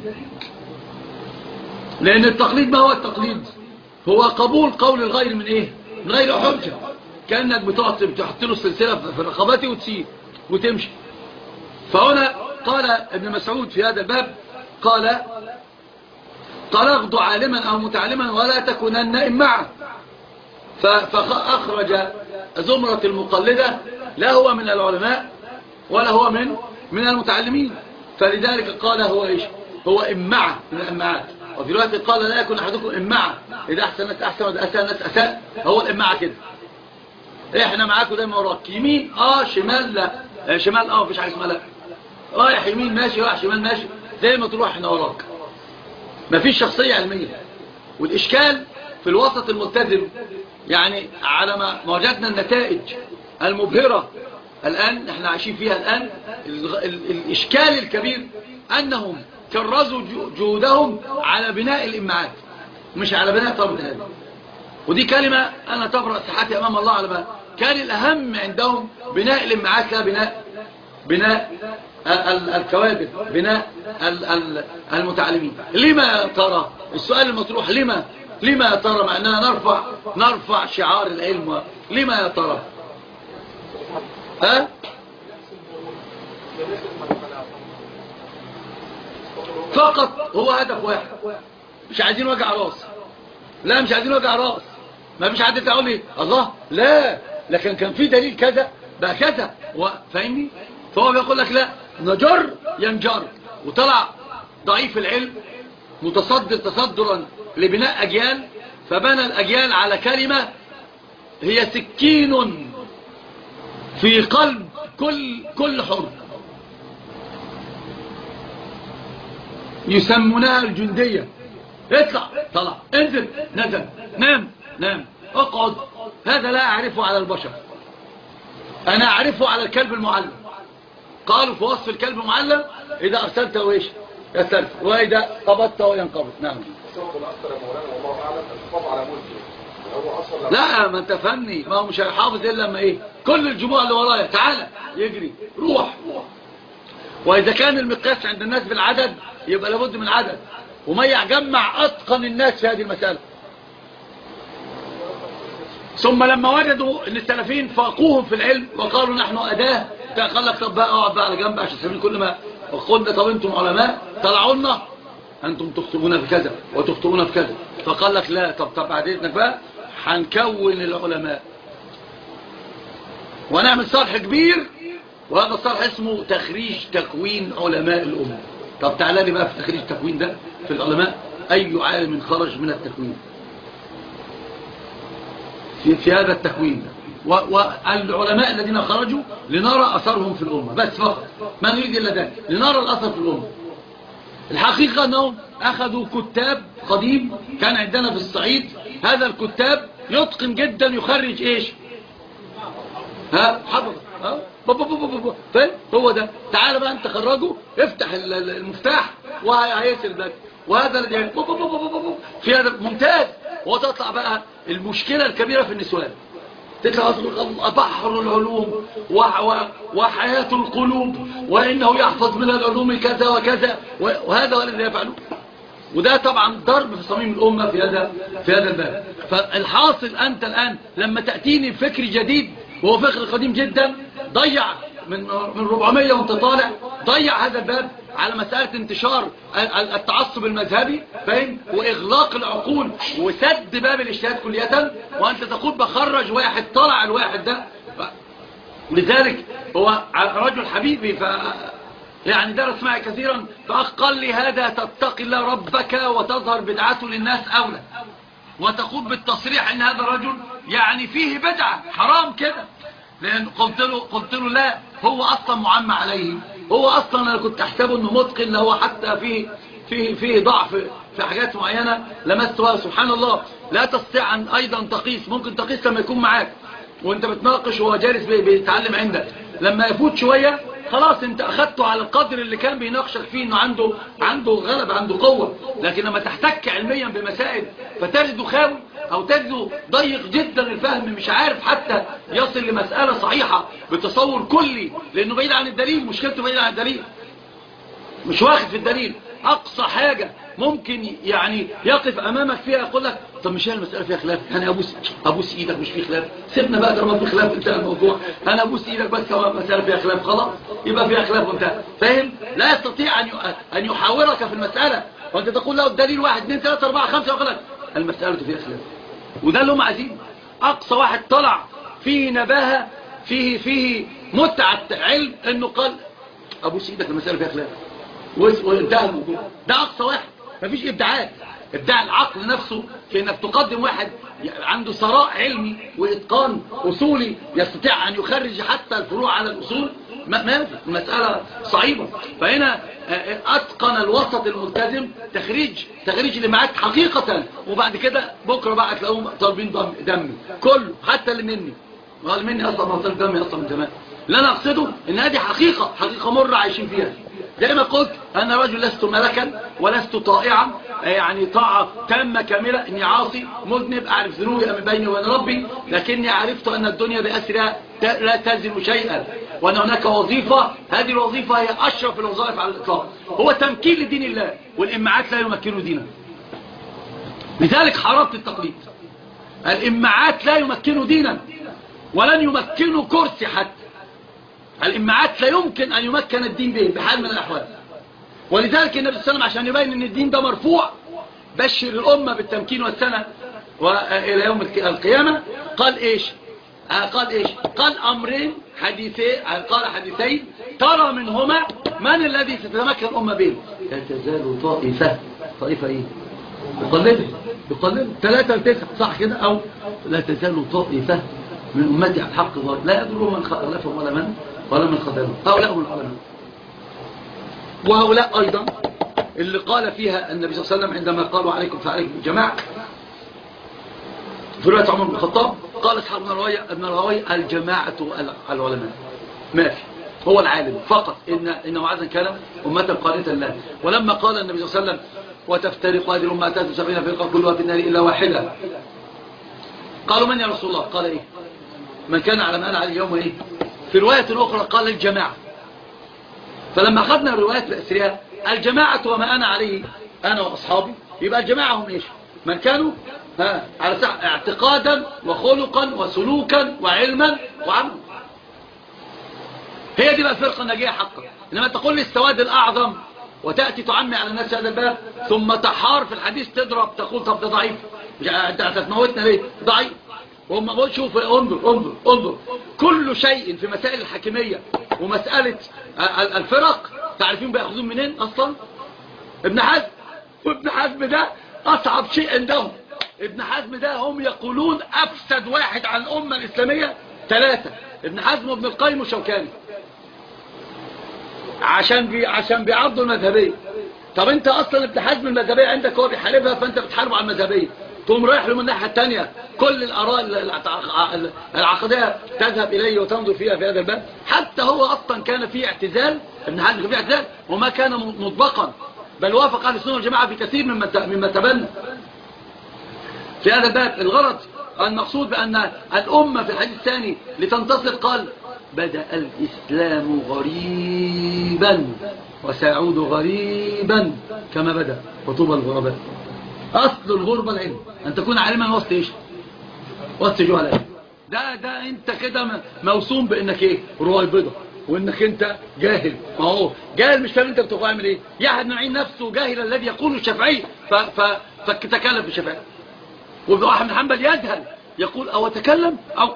لأن التقليد ما هو التقليد؟ هو قبول قول الغير من إيه؟ من غير حجة، كأنك بتحط له السلسلة في رقبته وتسيب وتمشي. فهنا قال ابن مسعود في هذا الباب قال اغض عالما أو متعلما ولا تكونن إمعا. فأخرج زمرة المقلدة، لا هو من العلماء ولا هو من المتعلمين. فلذلك قال هو إيش؟ هو إمعة من الإمعات. وفي رواية قال لا يكون أحدكم إمعة، إذا أحسنت أحسن وإذا أساءت أساء. هو الإمعة كده، إحنا معاكم دايما وراك، يمين شمال لا، شمال مفيش حاجة اسمها لا، رايح يمين ماشي، رايح شمال ماشي، زي ما تروح احنا وراك، مفيش شخصية علمية. والإشكال في الوسط الملتزم، يعني على ما وجدنا النتائج المبهرة الآن احنا عايشين فيها الآن، الإشكال الكبير أنهم كرزوا جهودهم على بناء الإمعات، مش على بناء طلب العلم. ودي كلمة أنا تبرأ صحتي أمام الله على ما كان الأهم عندهم بناء الإمعات، لا بناء الكوادر، بناء المتعلمين. لما ترى السؤال المطروح؟ لما ترى مع أننا نرفع شعار العلم؟ لما ترى فقط هو هدف واحد، مش عايزين وجع راس. لا مش عايزين وجع راس، ما فيش حد تقول لي الله لا، لكن كان في دليل كذا بقى كذا، فاهمني؟ فهو بيقول لك لا، نجر ينجر. وطلع ضعيف العلم متصدر تصدرا لبناء أجيال، فبنى الأجيال على كلمة هي سكين في قلب كل حر، يسمونها الجندية. اطلع طلع، انزل نزل، نام اقعد. هذا لا أعرفه على البشر، أنا أعرفه على الكلب المعلم. قالوا في وصف الكلب المعلم: إذا أرسلته إيش يسترسل، وإذا قبضته ينقبض. نعم. لا ما انت فهمني، ما هو مش هيحافظ إلا لما إيه؟ كل الجموع اللي ورايا تعالى يجري روح. وإذا كان المقياس عند الناس بالعدد يبقى لابد من عدد، وما يجمع أتقن الناس في هذه المسألة. ثم لما وجدوا ان السلفيين فاقوهم في العلم وقالوا نحن أداة، قال لك طب بقى اقعد بقى على جنب عشان كل ما وقلنا طب انتم علماء طلعوا لنا انتم تخطئون في كذا وتخطئون في كذا، فقال لك لا طب بعد اذنك بقى هنكون العلماء ونعمل صرح كبير، وهذا الصرح اسمه تخريج تكوين علماء الأمة. طب تعالى لي بقى في تخريج التكوين ده في العلماء، أي عالم خرج من التكوين في هذا التكوين، والعلماء الذين خرجوا لنرى أثرهم في الأمة بس فقط، ما نريد إلا ذلك، لنرى الأثر في الأمة. الحقيقة أنهم أخذوا كتاب قديم كان عندنا في الصعيد، هذا الكتاب يتقن جدا يخرج إيش؟ حفظ فاهم؟ هو ده. تعال بقى انت خرجه، افتح المفتاح وهيسر لك، وهذا الذي في هذا ممتاز. وتطلع بقى المشكلة الكبيرة في النسوان، تطلع بحر العلوم وحياة القلوب، وإنه يحفظ من العلوم كذا وكذا، وهذا هو الذي يفعله. وده طبعا ضرب في صميم الأمة في هذا الباب. فالحاصل أنت الآن لما تأتيني بفكر جديد وهو فكر قديم جدا، ضيع من 400 وانت طالع، ضيع هذا الباب على مسألة انتشار التعصب المذهبي، فاهم؟ وإغلاق العقول وسد باب الاجتهاد كلية، وأنت تقول بخرج واحد طلع الواحد ده. لذلك هو رجل حبيبي يعني درس معي كثيرا، فقال لي هذا تتقي الله ربك وتظهر بدعته للناس أولى، وتقول بالتصريح ان هذا الرجل يعني فيه بدعة حرام كده. لأن قلت له لا، هو أصلا معمى عليه، هو أصلا أنا كنت أحسبه أنه متقن، هو حتى فيه ضعف في حاجات معينة لمستها. سبحان الله، لا تستطيع أن أيضا تقيس، ممكن تقيس لما يكون معاك وانت بتناقش وهو جالس بيتعلم عندك، لما يفوت شوية خلاص انت اخدته على القدر اللي كان بيناقشك فيه، انه عنده غلبة، عنده قوة. لكن لما تحتك علميا بمسائل فتجده خاوي او تجده ضيق جدا الفهم، مش عارف حتى يصل لمسألة صحيحة بتصور كلي، لانه بعيد عن الدليل، مشكلته بعيد عن الدليل، مش واخد في الدليل. اقصى حاجة ممكن يعني يقف امامك فيها يقول لك طب مش هي المسألة فيها خلاف، انا ابوس ايدك مش في خلاف، سيبنا بقى طالما في خلاف انتهى الموضوع، انا ابوس ايدك بس هو المسألة فيها خلاف خلاص يبقى فيها خلاف وانتهى، فاهم؟ لا يستطيع ان يحاورك في المسألة، وانت تقول له الدليل 1 2 3 4 5 ويقول لك المسألة فيها خلاف. وده اللي هم عايزين. اقصى واحد طلع فيه نباهة، فيه متعة علم، انه قال ابوس ايدك المسألة فيها خلاف وانتهى الموضوع. ده اقصى واحد، مفيش ابداعات. ابداع العقل نفسه في انك تقدم واحد عنده ثراء علمي واتقان اصولي يستطيع ان يخرج حتى الفروع على الاصول، ما في المسألة صعيبة. فهنا اتقن الوسط الملتزم تخريج اللي معاك حقيقة، وبعد كده بكرة بقى تلاقوهم طالبين دمي كله، حتى اللي مني وقال مني اصلا ما طالب دمي اصلا من زمان. اللي انا اقصده ان هذه حقيقة مرة عايشين فيها. زي ما قلت انا رجل لست ملكا ولست طائعا، يعني طاعة تامة كاملة، اني عاصي مذنب اعرف ذنوبي من بيني وبين ربي، لكني عرفت ان الدنيا بأسرها لا تزن شيئا، وان هناك وظيفة، هذه الوظيفة هي اشرف الوظائف على الاطلاق، هو تمكين لدين الله، والامعات لا يمكنوا دينا. لذلك حاربت التقليد. الامعات لا يمكنوا دينا ولن يمكنوا كرسي حتى. الامعات لا يمكن ان يمكن الدين به بحال من الاحوال. ولذلك النبي صلى الله عليه وسلم عشان يبين ان الدين ده مرفوع، بشر الامه بالتمكين والسنه والى يوم القيامه، قال ايش؟ قال امرين قال حديثين ترى منهما من الذي ستتمكن الامه به. لا تزال طائفه ايه؟ بقلبه 3 ل9 صح كده؟ او لا تزال طائفه من امتي على الحق ظاهر لا يضر من خالفهم ولا من خذلهم. هؤلاء هم العلماء. وهؤلاء ايضا اللي قال فيها النبي صلى الله عليه وسلم عندما قالوا عليكم فعليكم الجماعه في روايه عمر بن الخطاب، قال اصحاب ابن الراوي الجماعه العلماء، ما في، هو العالم فقط. ان معاذ كان امه قانتا له. ولما قال النبي صلى الله عليه وسلم وتفترق هذه الامه 73 فرقه كلها في النار الا واحده، قالوا من يا رسول الله؟ قال ايه؟ من كان على ما انا عليه اليوم ايه؟ في روايه اخرى قال الجماعه. فلما اخذنا الروايات باسرها الجماعه وما انا عليه انا واصحابي، يبقى الجماعه هم ايش؟ من كانوا على اعتقادا وخلقا وسلوكا وعلما وعملا. هي دي بقى الفرقه الناجيه حقا. إنما تقول لي السواد الأعظم وتأتي تعمي على الناس هذا الباب، ثم تحار في الحديث تضرب تقول طب ده ضعيف، انت هتتموتنا ليه؟ ضعيف. وهم بقول شوف انظر كل شيء في مسائل الحاكمية ومسألة الفرق تعرفين بيأخذون منين أصلا؟ ابن حزم. وابن حزم ده أصعب شيء عندهم. ابن حزم ده هم يقولون أفسد واحد على الأمة الإسلامية 3: ابن حزم وابن القيم وشوكاني، عشان بيعرضوا المذهبية. طب انت اصلا ابن حزم المذهبية عندك هو بيحاربها، فانت بتحاربه على المذهبية، تقوم رايح له من الناحية الثانية كل الآراء العقدية تذهب إليه وتنظر فيها في هذا الباب. حتى هو أصلا كان فيه اعتزال، ابن حزم كان فيه اعتزال وما كان مطبقا، بل وافق أهل السنة والجماعة في كثير مما تبنى في هذا الباب. الغرض المقصود بأن الأمة في الحديث الثاني لتنتصر قال بدأ الإسلام غريبا وسيعود غريبا كما بدأ وطوبى الغرباء. أصل الغربة العلم، أن تكون عالما وسط إيش؟ وسط جهلاء. ده أنت كده موسوم بأنك إيه؟ رويبضة، وأنك أنت جاهل. ما هو جاهل مش فاهم أنت بتقول عامل إيه. يحيى بن معين نفسه جاهل الذي يقول الشافعي فتكلم في الشافعي. وابن أحمد بن حنبل يجهل يقول أو تكلم أو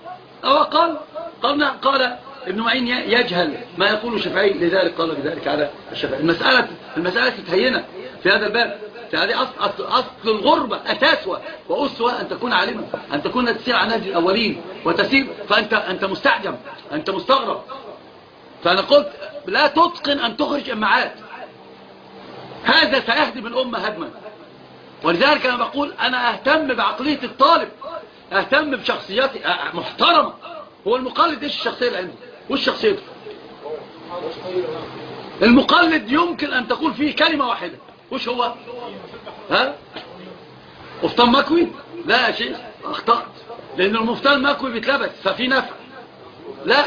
قال ابن معين يجهل ما يقول الشافعي، لذلك قال بذلك على الشافعي. المسألة تتهينة في هذا الباب. هذه أصل الغربة، أساسها وأسوة أن تكون عالما، أن تكون تسير عن نهج الأولين وتسير، فأنت مستعجم، أنت مستغرب. فأنا قلت لا تتقن أن تخرج إمعات، هذا سيهدم الأمة هدما. ولذلك أنا بقول أنا أهتم بعقلية الطالب، أهتم بشخصياتي محترمة. هو المقلد إيش الشخصية اللي عنده؟ وش شخصيته؟ المقلد يمكن أن تقول فيه كلمة واحدة، وش هو؟ ها؟ مفتان مكوي؟ لا يا شيخ أخطأت، لأن المفتان مكوي بيتلبس ففي نفع. لا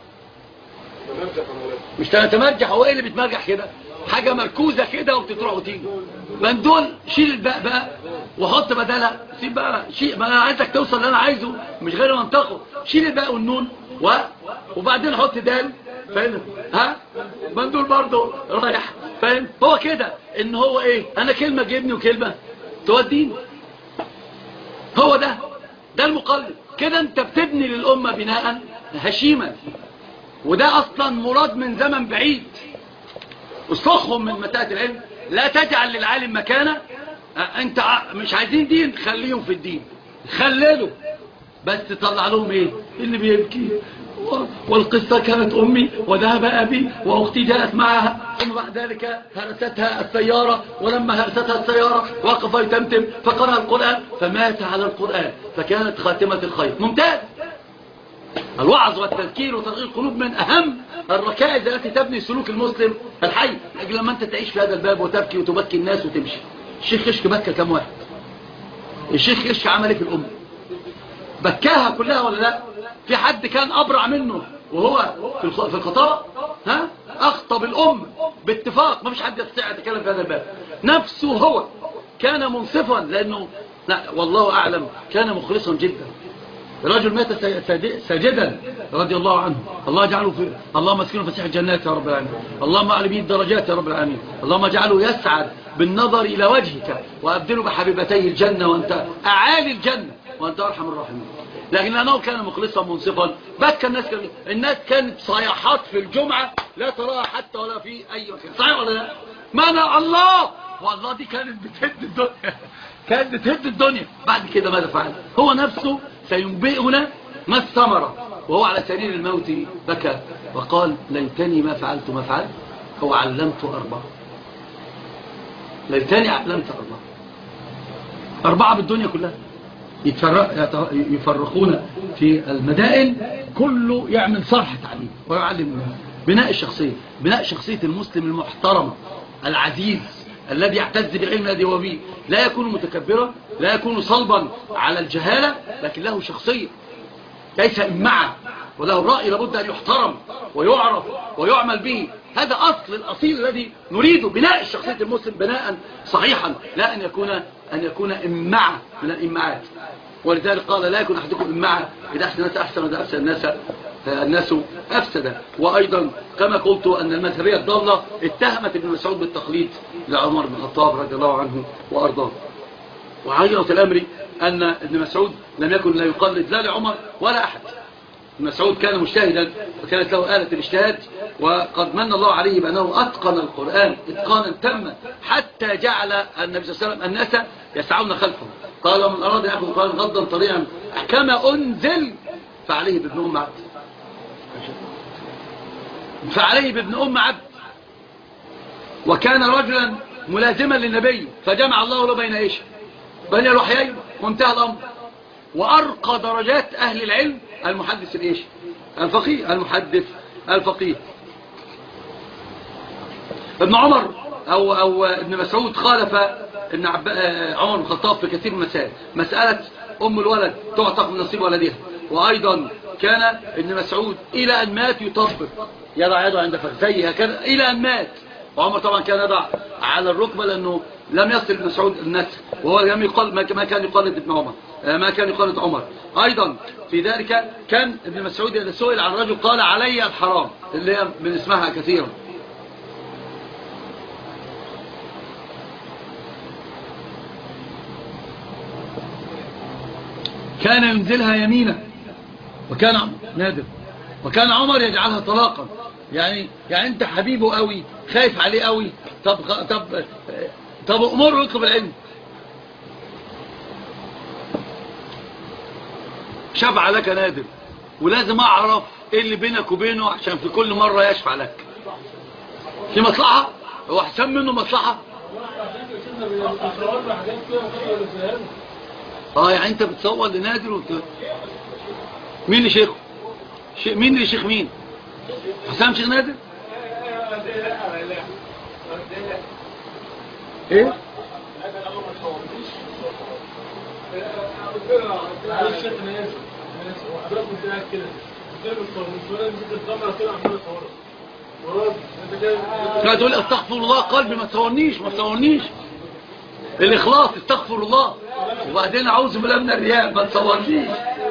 مش تتمرجح. هو إيه اللي بيتمرجح كده؟ حاجة مركوزة كده وبتتروح وتيجي. من دول شيل الباء بقى وحط بدلها، سيب بقى شيء، ما انا عايزك توصل اللي انا عايزه مش غير منطقه. شيل الباء والنون وبعدين حط دال، فاهم؟ ها من دول برضه رايح، فاهم؟ هو كده ان هو ايه، انا كلمه تجيبني وكلمه توديني. هو ده المقلد كده. انت بتبني للامه بناء هشيما، وده اصلا مراد من زمن بعيد. اصلخهم من متاهة العلم، لا تجعل للعالم مكانه. انت مش عايزين دين، خليهم في الدين، خللوا بس تطلع لهم ايه اللي بيبكي والقصة كانت امي وذهب ابي واختي جاءت معها، ثم بعد ذلك هرستها السيارة، ولما هرستها السيارة وقف يتمتم فقرأ القرآن فمات على القرآن فكانت خاتمة الخير. ممتاز. الوعظ والتذكير وترغيب القلوب من أهم الركائز التي تبني سلوك المسلم الحي. لما أنت تعيش في هذا الباب وتبكي وتبكي الناس وتمشي. الشيخ كشك بكى كم واحد؟ الشيخ كشك عمل ايه في الأمة؟ بكاها كلها ولا لا؟ في حد كان أبرع منه وهو في الخطابة؟ ها؟ أخطب الأمة باتفاق، ما فيش حد يستطيع يتكلم في هذا الباب. نفسه هو كان منصفا، لأنه لا والله أعلم كان مخلصا جدا. رجل مات ساجدا رضي الله عنه، الله يجعله في اللهم اسكنه فسيح الجنات يا رب العالمين، اللهم اعلي به الدرجات يا رب العالمين، اللهم اجعله يسعد بالنظر الى وجهك وابدله بحبيبتي الجنه وانت اعالي الجنه وانت ارحم الراحمين. لكن لانه كان مخلصا منصفا بكى الناس كانت صياحات في الجمعه لا تراها حتى ولا في اي مكان. صحيح ولا لا؟ منع الله، والله دي كانت بتهد الدنيا، كانت بتهد الدنيا. بعد كده ماذا فعل؟ هو نفسه سينبئنا ما الثمرة، وهو على سرير الموت بكى وقال ليتني ما فعلت ما فعلت هو علمت أربعة. ليتني علمت أربعة بالدنيا كلها يفرقون في المدائن، كله يعمل صرح تعليم ويعلم الناس. بناء الشخصية، بناء شخصية المسلم المحترم العزيز الذي يعتز بالعلم الذي هو به، لا يكون متكبرا، لا يكون صلبا على الجهالة، لكن له شخصية ليس إمعة، وله الرأي لابد أن يحترم ويعرف ويعمل به. هذا أصل الأصيل الذي نريده، بناء الشخصية المسلم بناء صحيحا، لا أن يكون إمعة من الإمعات. ولذلك قال لا يكون أحدكم إمعة، إذا أحسن الناس أحسن وإذا أحسن الناس الناس أفسد. وأيضا كما قلت أن المذهبية الضالة اتهمت ابن مسعود بالتقليد لعمر بن الخطاب رضي الله عنه وأرضاه. وعجرة الأمر أن ابن مسعود لم يكن لا يقلد لا لعمر ولا أحد. ابن مسعود كان مجتهدا وكانت له آلة الاجتهاد، وقد من الله عليه بأنه أتقن القرآن إتقانا تاما حتى جعل النبي صلى الله عليه وسلم الناس يسعون خلفه. قال من أراد يأخذ القرآن غضا طريقا كما أنزل فعليه بابن أم عبد، فعليه بابن أم عبد. وكان رجلا ملازما للنبي فجمع الله له بين إيش؟ بين الوحيين وانتهى الأمر. وأرقى درجات أهل العلم المحدث الإيش؟ الفقيه، المحدث الفقيه. ابن عمر أو ابن مسعود خالف ابن عمر بن الخطاب في كثير من المسائل. مسألة أم الولد تعتق من نصيب ولدها. وأيضا كان ابن مسعود إلى أن مات يطبق، يضع عند فخذيه هكذا إلى أن مات. وعمر طبعا كان يضع على الركبة لأنه لم يصل ابن مسعود النسخ، وهو ما كان يقلد ابن عمر، ما كان يقلد عمر. أيضا في ذلك كان ابن مسعود إذا سئل عن رجل قال علي الحرام، اللي هي بنسمعها كثيرا. كان ينزلها يمينه وكان نادر، وكان عمر يجعلها طلاقا. يعني انت حبيبه قوي، خايف عليه قوي، طب امره يطلب العلم. شفع لك نادر، ولازم اعرف ايه اللي بينك وبينه عشان في كل مرة يشفع لك. في مصلحة، هو احسن منه مصلحة. يعني انت بتصور لنادر مين اللي شيخه؟ مين اللي شيخ مين؟ حسام شيخ نادر؟ ايه؟ تقول استغفر الله قلبي ما تصورنيش الإخلاص، استغفر الله، وبعدين أعوذ بالله من الرياء ما تصورنيش.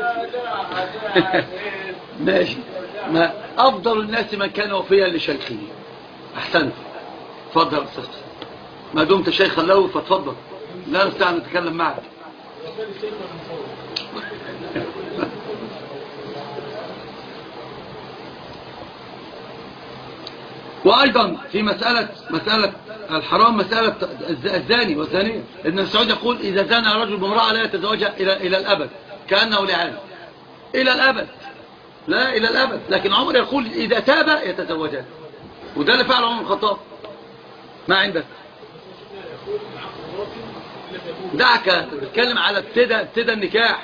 ماشي. ما أفضل الناس من كان وفيا لشيخه. أحسنت. تفضل أستاذ، ما دمت شيخا له فتفضل، لا نستطيع أن نتكلم معك. وأيضا في مسألة الحرام، مسألة الزاني والزانية. ابن مسعود يقول إذا زنى رجل بامرأة لا يتزوجها إلى الأبد، كأنه لعان إلى الأبد، لا إلى الأبد. لكن عمر يقول إذا تاب يتزوجها، وده اللي فعله عمر الخطاب. ما عندك دعك بتتكلم على ابتدى النكاح.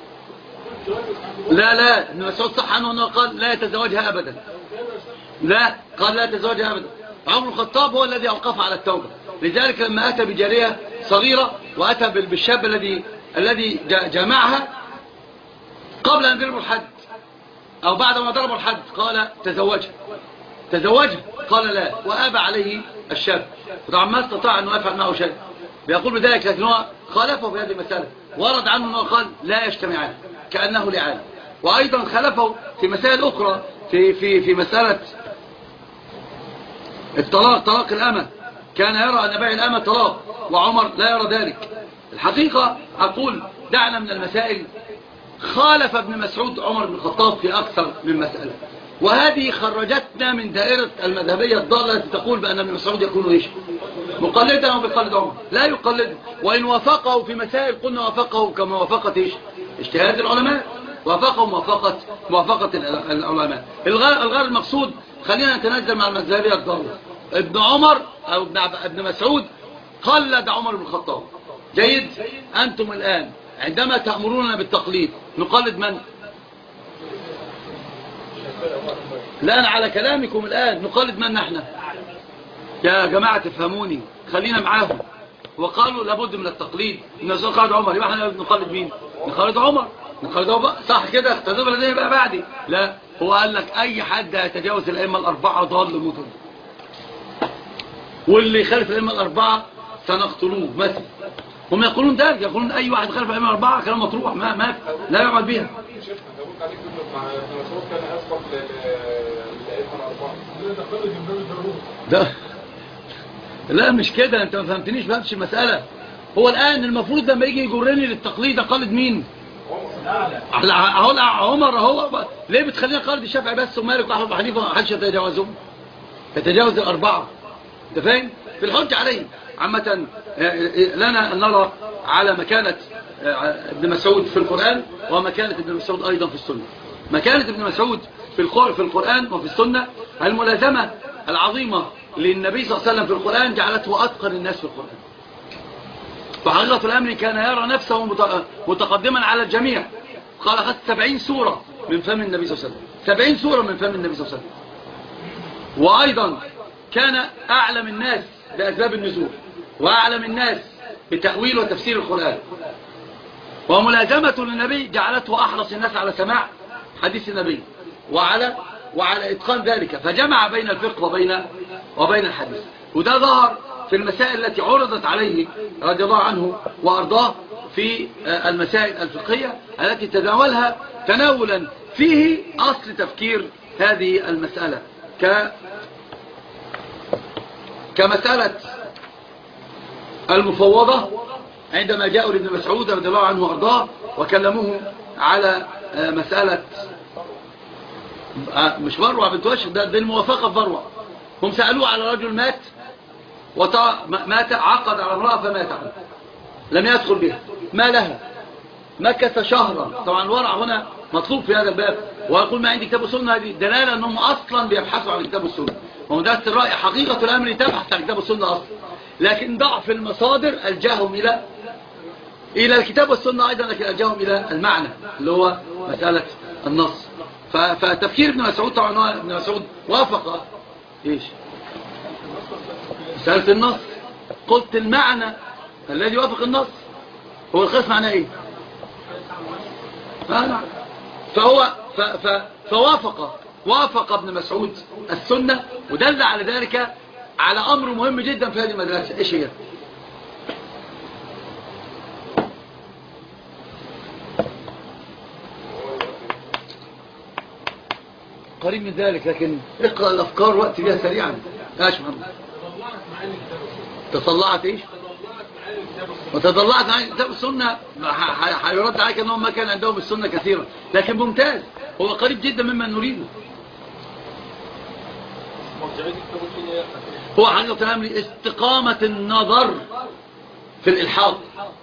لا ابن مسعود صح عنه أنه قال لا يتزوجها أبدا، لا قال لا يتزوجها أبدا. عمر الخطاب هو الذي أوقف على التوبة. لذلك لما أتى بجارية صغيرة وأتى بالشاب الذي جمعها قبل أن يضربوا الحد أو بعد ما ضربوا الحد قال تزوجها قال لا، وآبى عليه الشاب. طبعا ما استطاع أنه يفعل معه شيء، بيقول بذلك، لكن هو خالفه في هذه المسألة. ورد عنه أنه قال لا يجتمعان كأنه لعان. وأيضا خالفه في مسائل أخرى، في مسألة طلاق الأمة. كان يرى أن بيع الأمة طلاق، وعمر لا يرى ذلك. الحقيقة أقول دعنا من المسائل. خالف ابن مسعود عمر بن الخطاب في أكثر من مسألة، وهذه خرجتنا من دائرة المذهبية الضالة التي تقول بأن ابن مسعود يكون إيش؟ مقلدا أو بيقلد عمر. لا يقلد، وإن وافقه في مسائل قلنا وافقه كما وافقت إيش؟ اجتهاد العلماء، وافقه موافقة العلماء. الغير المقصود خلينا نتنزل مع المذهبية الضالة. ابن عمر أو ابن مسعود قلد عمر بن الخطاب. جيد. أنتم الآن عندما تأمروننا بالتقليد نقلد من؟ الآن على كلامكم الآن نقلد من نحن؟ يا جماعة تفهموني، خلينا معاهم. وقالوا لابد من التقليد، الناس قالوا عمر، يبقى احنا نقلد مين؟ نقلد عمر، صح كده؟ اختزوا الذين بقى بعدي. لا، هو قال لك أي حد يتجاوز الأئمة الأربعة ضال مضل، واللي يخالف الأئمة الأربعة سنقتلوه مثلا. هم يقولون ذلك، يقولون أي واحد خالف الأئمة الأربعة كلام مطروح، ما لا يعمل بها. شيخنا لو قلت عليك انه مع ابن مسعود كان اسبق للائمه الاربعه ده تقلد من باب الضروره. ده لا مش كده، انت ما فهمتنيش، فهمتش المساله. هو الان المفروض لما يجي يجرني للتقليد اقلد مين؟ اهو عمر اهو. ليه بتخليني اقلد الشافعي بس ومالك واحمد وحنيفه ما حدش يتجاوزهم؟ يتجاوز الاربعه. انت فاهم؟ في الحج عليه عامه. لنا ان نرى على مكانه ابن مسعود في القرآن ومكانة ابن مسعود أيضا في السنة. مكانة ابن مسعود في القرآن وفي السنة الملازمة العظيمة للنبي صلى الله عليه وسلم في القرآن جعلته أتقن الناس في القرآن. فحقيقة الأمر كان يرى نفسه متقدما على الجميع. قال أخذت 70 سورة من فم النبي صلى الله عليه وسلم، 70 سورة من فم النبي صلى الله عليه وسلم. وأيضا كان أعلم الناس بأسباب النزول، وأعلم الناس بتأويل وتفسير القرآن. وملازمة للنبي جعلته أحرص الناس على سماع حديث النبي وعلى إتقان ذلك، فجمع بين الفقه وبين الحديث. وده ظهر في المسائل التي عرضت عليه رضي الله عنه وأرضاه في المسائل الفقهية التي تناولها تناولا فيه أصل تفكير هذه المسألة كمسألة المفوضة عندما جاءوا لابن مسعود رضي الله عنه وارضاه وكلموه على مسألة مش بروع بنت وشك، ده الموافقة في بروع. هم سألوه على رجل مات عقد على امرأة فمات عنه لم يدخل بها، ما لها؟ مكث شهرا. طبعا الورع هنا مطلوب في هذا الباب، ويقول ما عندي كتاب السنة، هذه دلالة أنهم أصلا بيبحثوا عن كتاب السنة. ومدرسة الرأي حقيقة الأمر تبحث عن كتاب السنة أصلا، لكن ضعف المصادر ألجاهم إلى الكتاب والسنة أيضا، لكن ألجاهم إلى المعنى اللي هو مسألة النص. فتفكير ابن مسعود طبعا ابن مسعود وافق إيش؟ مسألة النص. قلت المعنى الذي يوافق النص هو القياس معناه إيه؟ فوافق ابن مسعود السنة، ودل على ذلك على أمر مهم جدا في هذه المدرسة. إيش هي؟ قريب من ذلك، لكن اقرأ الأفكار وقت بها سريعا. ايش محمد؟ تطلعت ايش؟ وتطلعت عن كتاب السنة. هيرد عليك انهم ما كان عندهم السنة كثيرا، لكن ممتاز، هو قريب جدا مما نريده. هو حقيقة الأمر استقامة النظر في الإلحاق،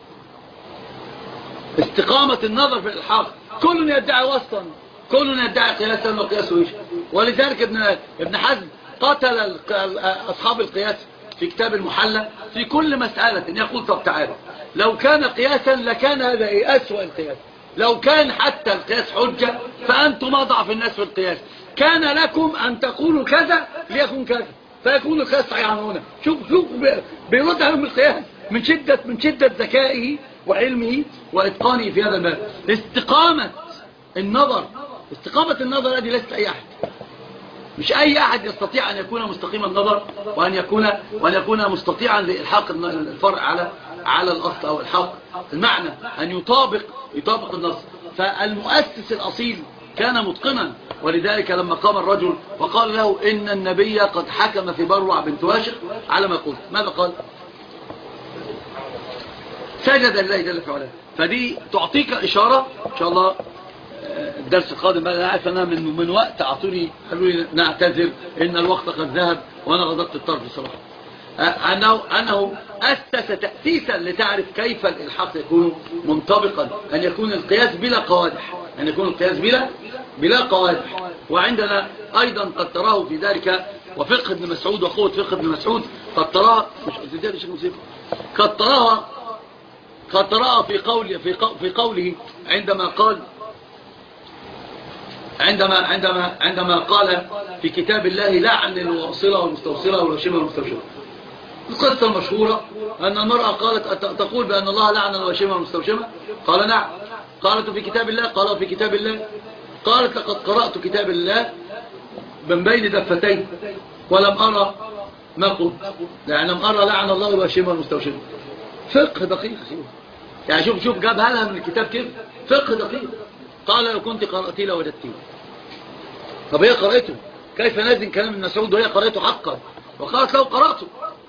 استقامة النظر في الإلحاق. كل يدعي وسطا، كل يدعي قياسا وقياسه ايش. ولذلك ابن حزم قتل أصحاب القياس في كتاب المحلى في كل مسألة. يقول طب تعالى، لو كان قياسا لكان هذا ايه؟ أسوأ القياس. لو كان حتى القياس حجة فأنتم أضعف الناس في القياس. كان لكم أن تقولوا كذا ليكون كذا فيكون القياس صحيحا هنا. شوف بيرد عليهم القياس من شدة ذكائه وعلمه وإتقانه في هذا الباب. استقامة النظر، استقامة النظر هذه ليست أي أحد، مش أي أحد يستطيع أن يكون مستقيم النظر وأن يكون مستطيعا لإلحاق الفرع على الأصل أو إلحاق المعنى، أن يطابق النص. فالمؤسس الأصيل كان متقنا. ولذلك لما قام الرجل وقال له إن النبي قد حكم في بروع بنت واشق على ما قلت، ماذا قال؟ سجد لله جل في علاه. فدي تعطيك إشارة إن شاء الله. الدرس القادم بقى، انا عارف انها من وقت اعطوني قالوا لي نعتذر ان الوقت قد ذهب وانا غضبت الطرف بصراحه. انه اسس تاسيسا لتعرف كيف الالحاق يكون منطبقا، ان يكون القياس بلا قوادح، ان يكون القياس بلا قوادح. وعندنا ايضا قد تراه في ذلك وفقه ابن مسعود وقوه فقه ابن مسعود قد تراه قد تراه في قوله عندما قال عندما قال في كتاب الله لعن الواصلة والمستوصلة والواشمة والمستوشمة. القصة المشهورة أن المرأة قالت تقول بأن الله لعن الواشمة والمستوشمة، قال نعم. قالت في كتاب الله، قال في كتاب الله. قالت لقد قرأت كتاب الله من بين دفتين ولم أرى ما قلت، يعني لم أرى لعن الله الواشمة والمستوشمة. فقه دقيق يعني. شوف جابها لها من الكتاب كيف، فقه دقيق. قال لو كنت قرأتي لوجدتيه. طب هي قرأته، كيف نزن كلام ابن مسعود وهي قرأته حقا؟ وقالت لو قرأته.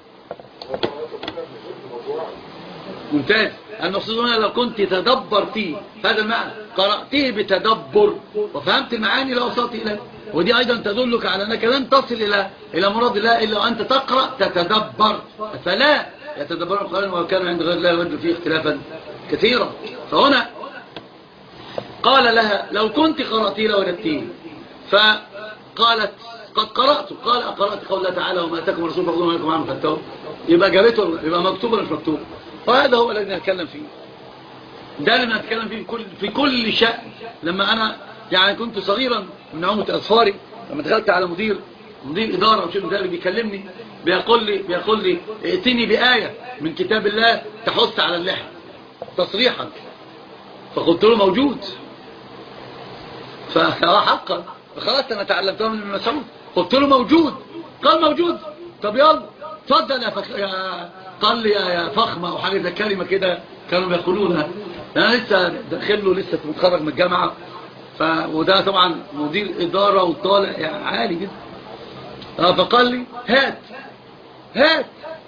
ممتاز. المقصود هنا لو كنت تدبرتيه، هذا المعنى، قرأتيه بتدبر وفهمت المعاني لا وصلت إليه. ودي أيضا تدلك على أنك لن تصل إلى مراد الله إلا وأنت تقرأ تتدبر، فلا يتدبر القرآن وكان عند غير الله يوجد فيه اختلافا كثيرا. فهنا قال لها لو كنت قرأتيه لوجدتيه، فقالت قد قرأت. قال أقرأت قول الله تعالى وما أتاكم الرسول فخذوه وما نهاكم عنه فانتهوا. يبقى جابته، يبقى مكتوب ولا مش مكتوب؟ وهذا هو الذي نتكلم فيه، ده اللي نتكلم فيه في كل شأن. لما أنا يعني كنت صغيرا من عمر أظفاري، لما دخلت على مدير إدارة أو شيء من ذلك بيكلمني بيقول لي ائتني بآية من كتاب الله تحث على اللحية تصريحا. فقلت له موجود، فحقا خلاص أنا تعلمتها من ابن مسعود. قلت له موجود، قال موجود. طب يلا اتفضل قال لي يا فخمة أو حاجة زي كلمة كده كانوا بيقولونها. أنا لسه داخله، لسه متخرج من الجامعة، وده طبعا مدير إدارة وطالع يعني عالي جدا. فقال لي هات.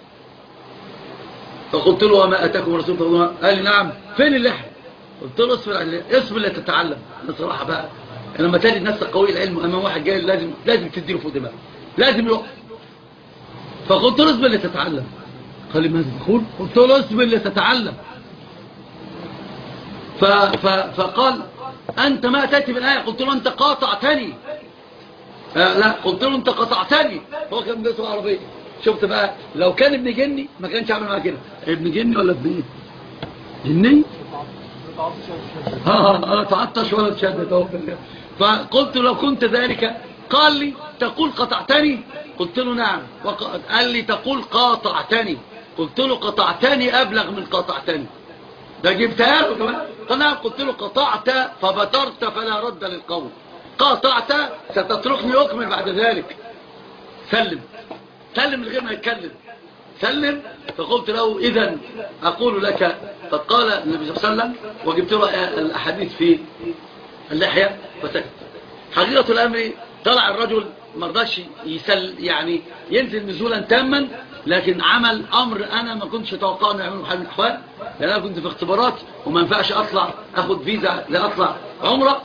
فقلت له وما أتاكم الرسول فخذوه. قال لي نعم. فين اللحية؟ قلت له اصبر لا تتعلم. أنا صراحة بقى لما تجد نفسك قوي العلم أمام واحد جاي لازم تديله فوق دماغه، لازم يقف. فقلت له اصبر لا تتعلم. قال لي ماذا تقول؟ قلت له اصبر لا تتعلم. فقال أنت ما أتيت بالآية. قلت له أنت قاطعتني. لا قلت له أنت قطعتني. هو كان بيسوى عربية. شفت بقى لو كان ابن جني ما كانش عامل معاه كده. ابن جني ولا ابن ايه؟ جني؟ تعطش ولا تشدد. فقلت لو كنت ذلك. قال لي تقول قطعتني؟ قلت له نعم. قال لي تقول قاطعتني؟ قلت له قطعتني أبلغ من قاطعتني. ده جبتها له كمان. قال نعم. قلت له قطعت فبترت فلا رد للقول، قاطعت ستتركني أكمل بعد ذلك. سلم من غير ما يتكلم، سلم. فقلت له إذن أقول لك قد قال النبي صلى الله عليه وسلم، وجبت له الأحاديث في اللحية فسكت. حقيقة الأمر طلع الرجل مرضاش يعني ينزل نزولا تاما، لكن عمل أمر أنا ما كنتش أتوقع أنه يعمله بحال من الأحوال، لأن أنا كنت في اختبارات وما ينفعش أطلع أخذ فيزا لأطلع عمرة.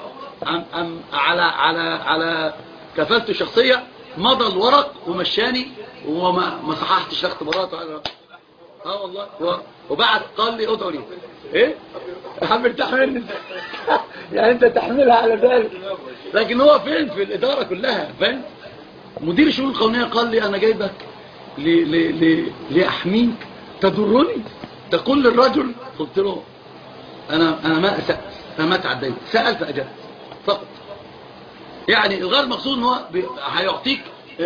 على كفالته الشخصية مضى الورق ومشاني وما صححتش الاختبارات. والله. وبعد قال لي ادعو لي ايه تحملني يعني انت تحملها على ذلك. لكن هو فين في الاداره كلها فين مدير الشؤون القانونيه قال لي انا جايبك لاحميك تضرني تقول للرجل. قلت له انا ما اسأت، انا ما تعديت، سأل فاجبت فقط. يعني الغير المقصود ان هو هيعطيك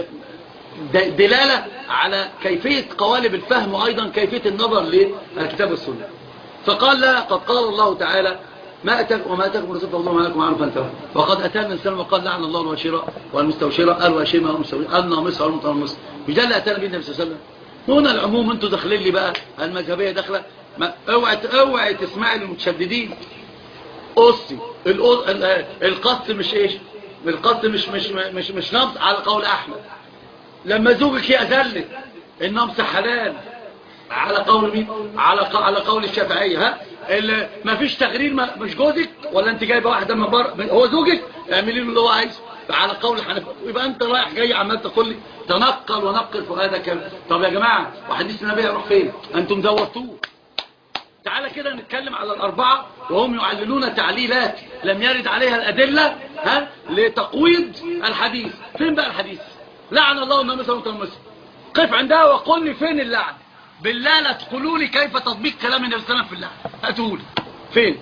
دلالة على كيفية قوالب الفهم وأيضا كيفية النظر للكتاب والسنة. فقال لا قد قال الله تعالى ما أتاكم وما أتاكم الرسول فخذوه وما نهاكم عنه فانتهوا. وقد أتانا الإنسان وقال لعن الله الواشرة والمستوشرة الواشمة والمستوشرة النامصة والمتنمصة. مش ده اللي أتانا به النبي صلى الله عليه وسلم. هنا العموم انتوا داخلين لي بقى المذهبية داخلة. اوعي تسمعي للمتشددين. قصي القص مش ايش؟ القص مش نمط على قول أحمد. لما زوجك يأذلك النمص حلال على قول مين؟ على قول الشافعية. ما فيش تغرير، مش جوزك ولا انت جايبه واحده من بره، هو زوجك اعملي له اللي هو عايزه على قول الحنفي. يبقى انت رايح جاي عمال تقول لي تنقل ونقل فؤادك. طب يا جماعه وحديث النبي يروح فين؟ انتم دورتوه. تعالى كده نتكلم على الأربعة وهم يعللون تعليلات لم يرد عليها الأدلة لتقويض الحديث. فين بقى الحديث؟ لعن الله النامصة والمتنمصة. قف عندها وقل لي فين اللعن. بالله لا تقولوا لي كيف تطبيق كلام النبي صلى الله عليه وسلم في اللعن. هاتوا لي فين.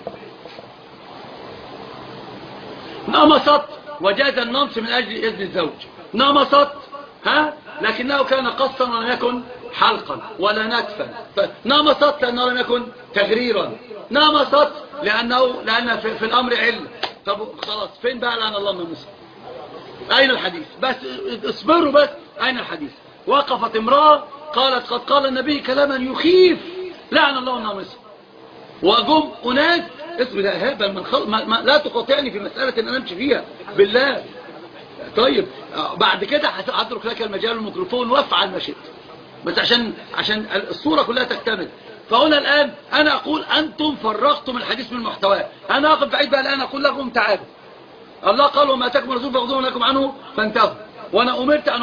نمصت وجاز النمص من أجل إذن الزوج. نمصت لكنه كان قصا ولم يكن حلقا ولا نتفا. نمصت لأنه لم يكن تغريرا. نمصت لأن في الأمر علة. طب خلاص فين بقى لعن الله النامصة؟ أين الحديث؟ بس اصبروا بس. أين الحديث؟ وقفت امرأة قالت قد قال النبي كلاما يخيف لعن الله النامصة. وجم أناس اسمي ده إرهاب، لا تقاطعني في مسألة ان انا امشي فيها بالله. طيب بعد كده هتترك لك المجال والميكروفون وافعل ما شئت، بس عشان الصورة كلها تكتمل. فهنا الآن أنا أقول أنتم فرغتم الحديث من محتواه، أنا أقف بعيد بقى الآن أقول لكم تعالوا. الله قال وما أتاكم الرسول فخذوه لكم عنه فانتهوا، وأنا أمرت أن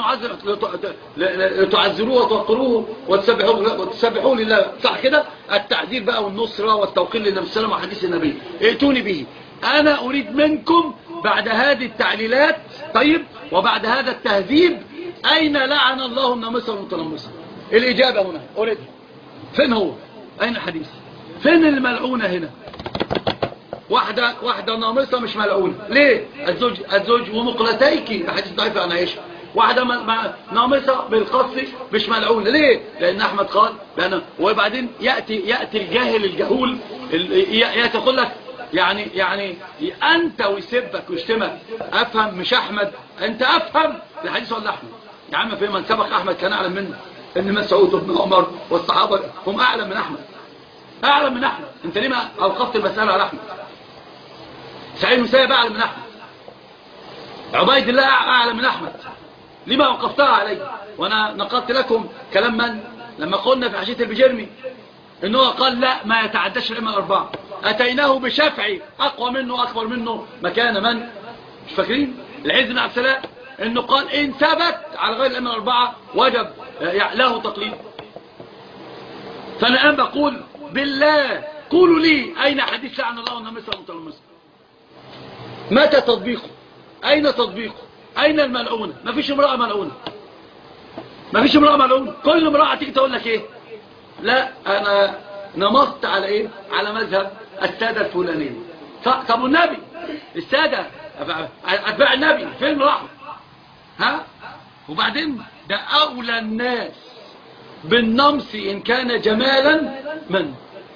تعزروه وتوقروه وتسبحوه لله، صح كده؟ التعذير بقى والنصرة والتوقير للنبي صلى الله عليه وسلم وحديث النبي، ائتوني به. أنا أريد منكم بعد هذه التعليلات، طيب، وبعد هذا التهذيب، أين لعن الله النامصة والمتنمصة؟ الإجابة هنا أريد. فين هو؟ أين الحديث؟ فين الملعونة هنا؟ واحدة نامصة مش ملعونة. ليه؟ الزوج ومقلتيك، حديث ضعيف عن عائشة. واحدة نامصة بالقص مش ملعونة. ليه؟ لأن أحمد قال لأنه. وبعدين يأتي الجاهل الجهول يقول لك يعني أنت ويسبك ويشتمك. أفهم مش أحمد، أنت أفهم الحديث ولا أحمد؟ يا عم في من سبق أحمد كان أعلم منه. إن مسعود وابن عمر والصحابة هم أعلم من أحمد، أعلم من أحمد. أنت ليه ما أوقفت المسألة على أحمد؟ سعيد مسيب أعلم من أحمد، عبيد الله أعلم من أحمد، ليه ما وقفتها علي؟ وأنا نقلت لكم كلام من لما قلنا في حاشية البجرمي إنه قال لا ما يتعداش الأئمة الأربعة. أتيناه بشافعي أقوى منه أكبر منه مكان من؟ مش فاكرين العز بن عبد السلام إنه قال إن ثبت على غير الأئمة الأربعة وجب له تقليد. فأنا الآن بقول بالله قولوا لي أين حديث لعن الله النامصة والمتنمصة؟ متى تطبيقه؟ أين تطبيقه؟ أين الملعونة؟ ما فيش امرأة ملعونة، ما فيش امرأة ملعونة. كل امرأة تيجي تقول لك إيه؟ لا أنا نمصت على إيه؟ على مذهب السادة الفلانيين. طب والنبي السادة أتباع النبي فين راحوا؟ ها؟ وبعدين ده أولى الناس بالنمص إن كان جمالا من؟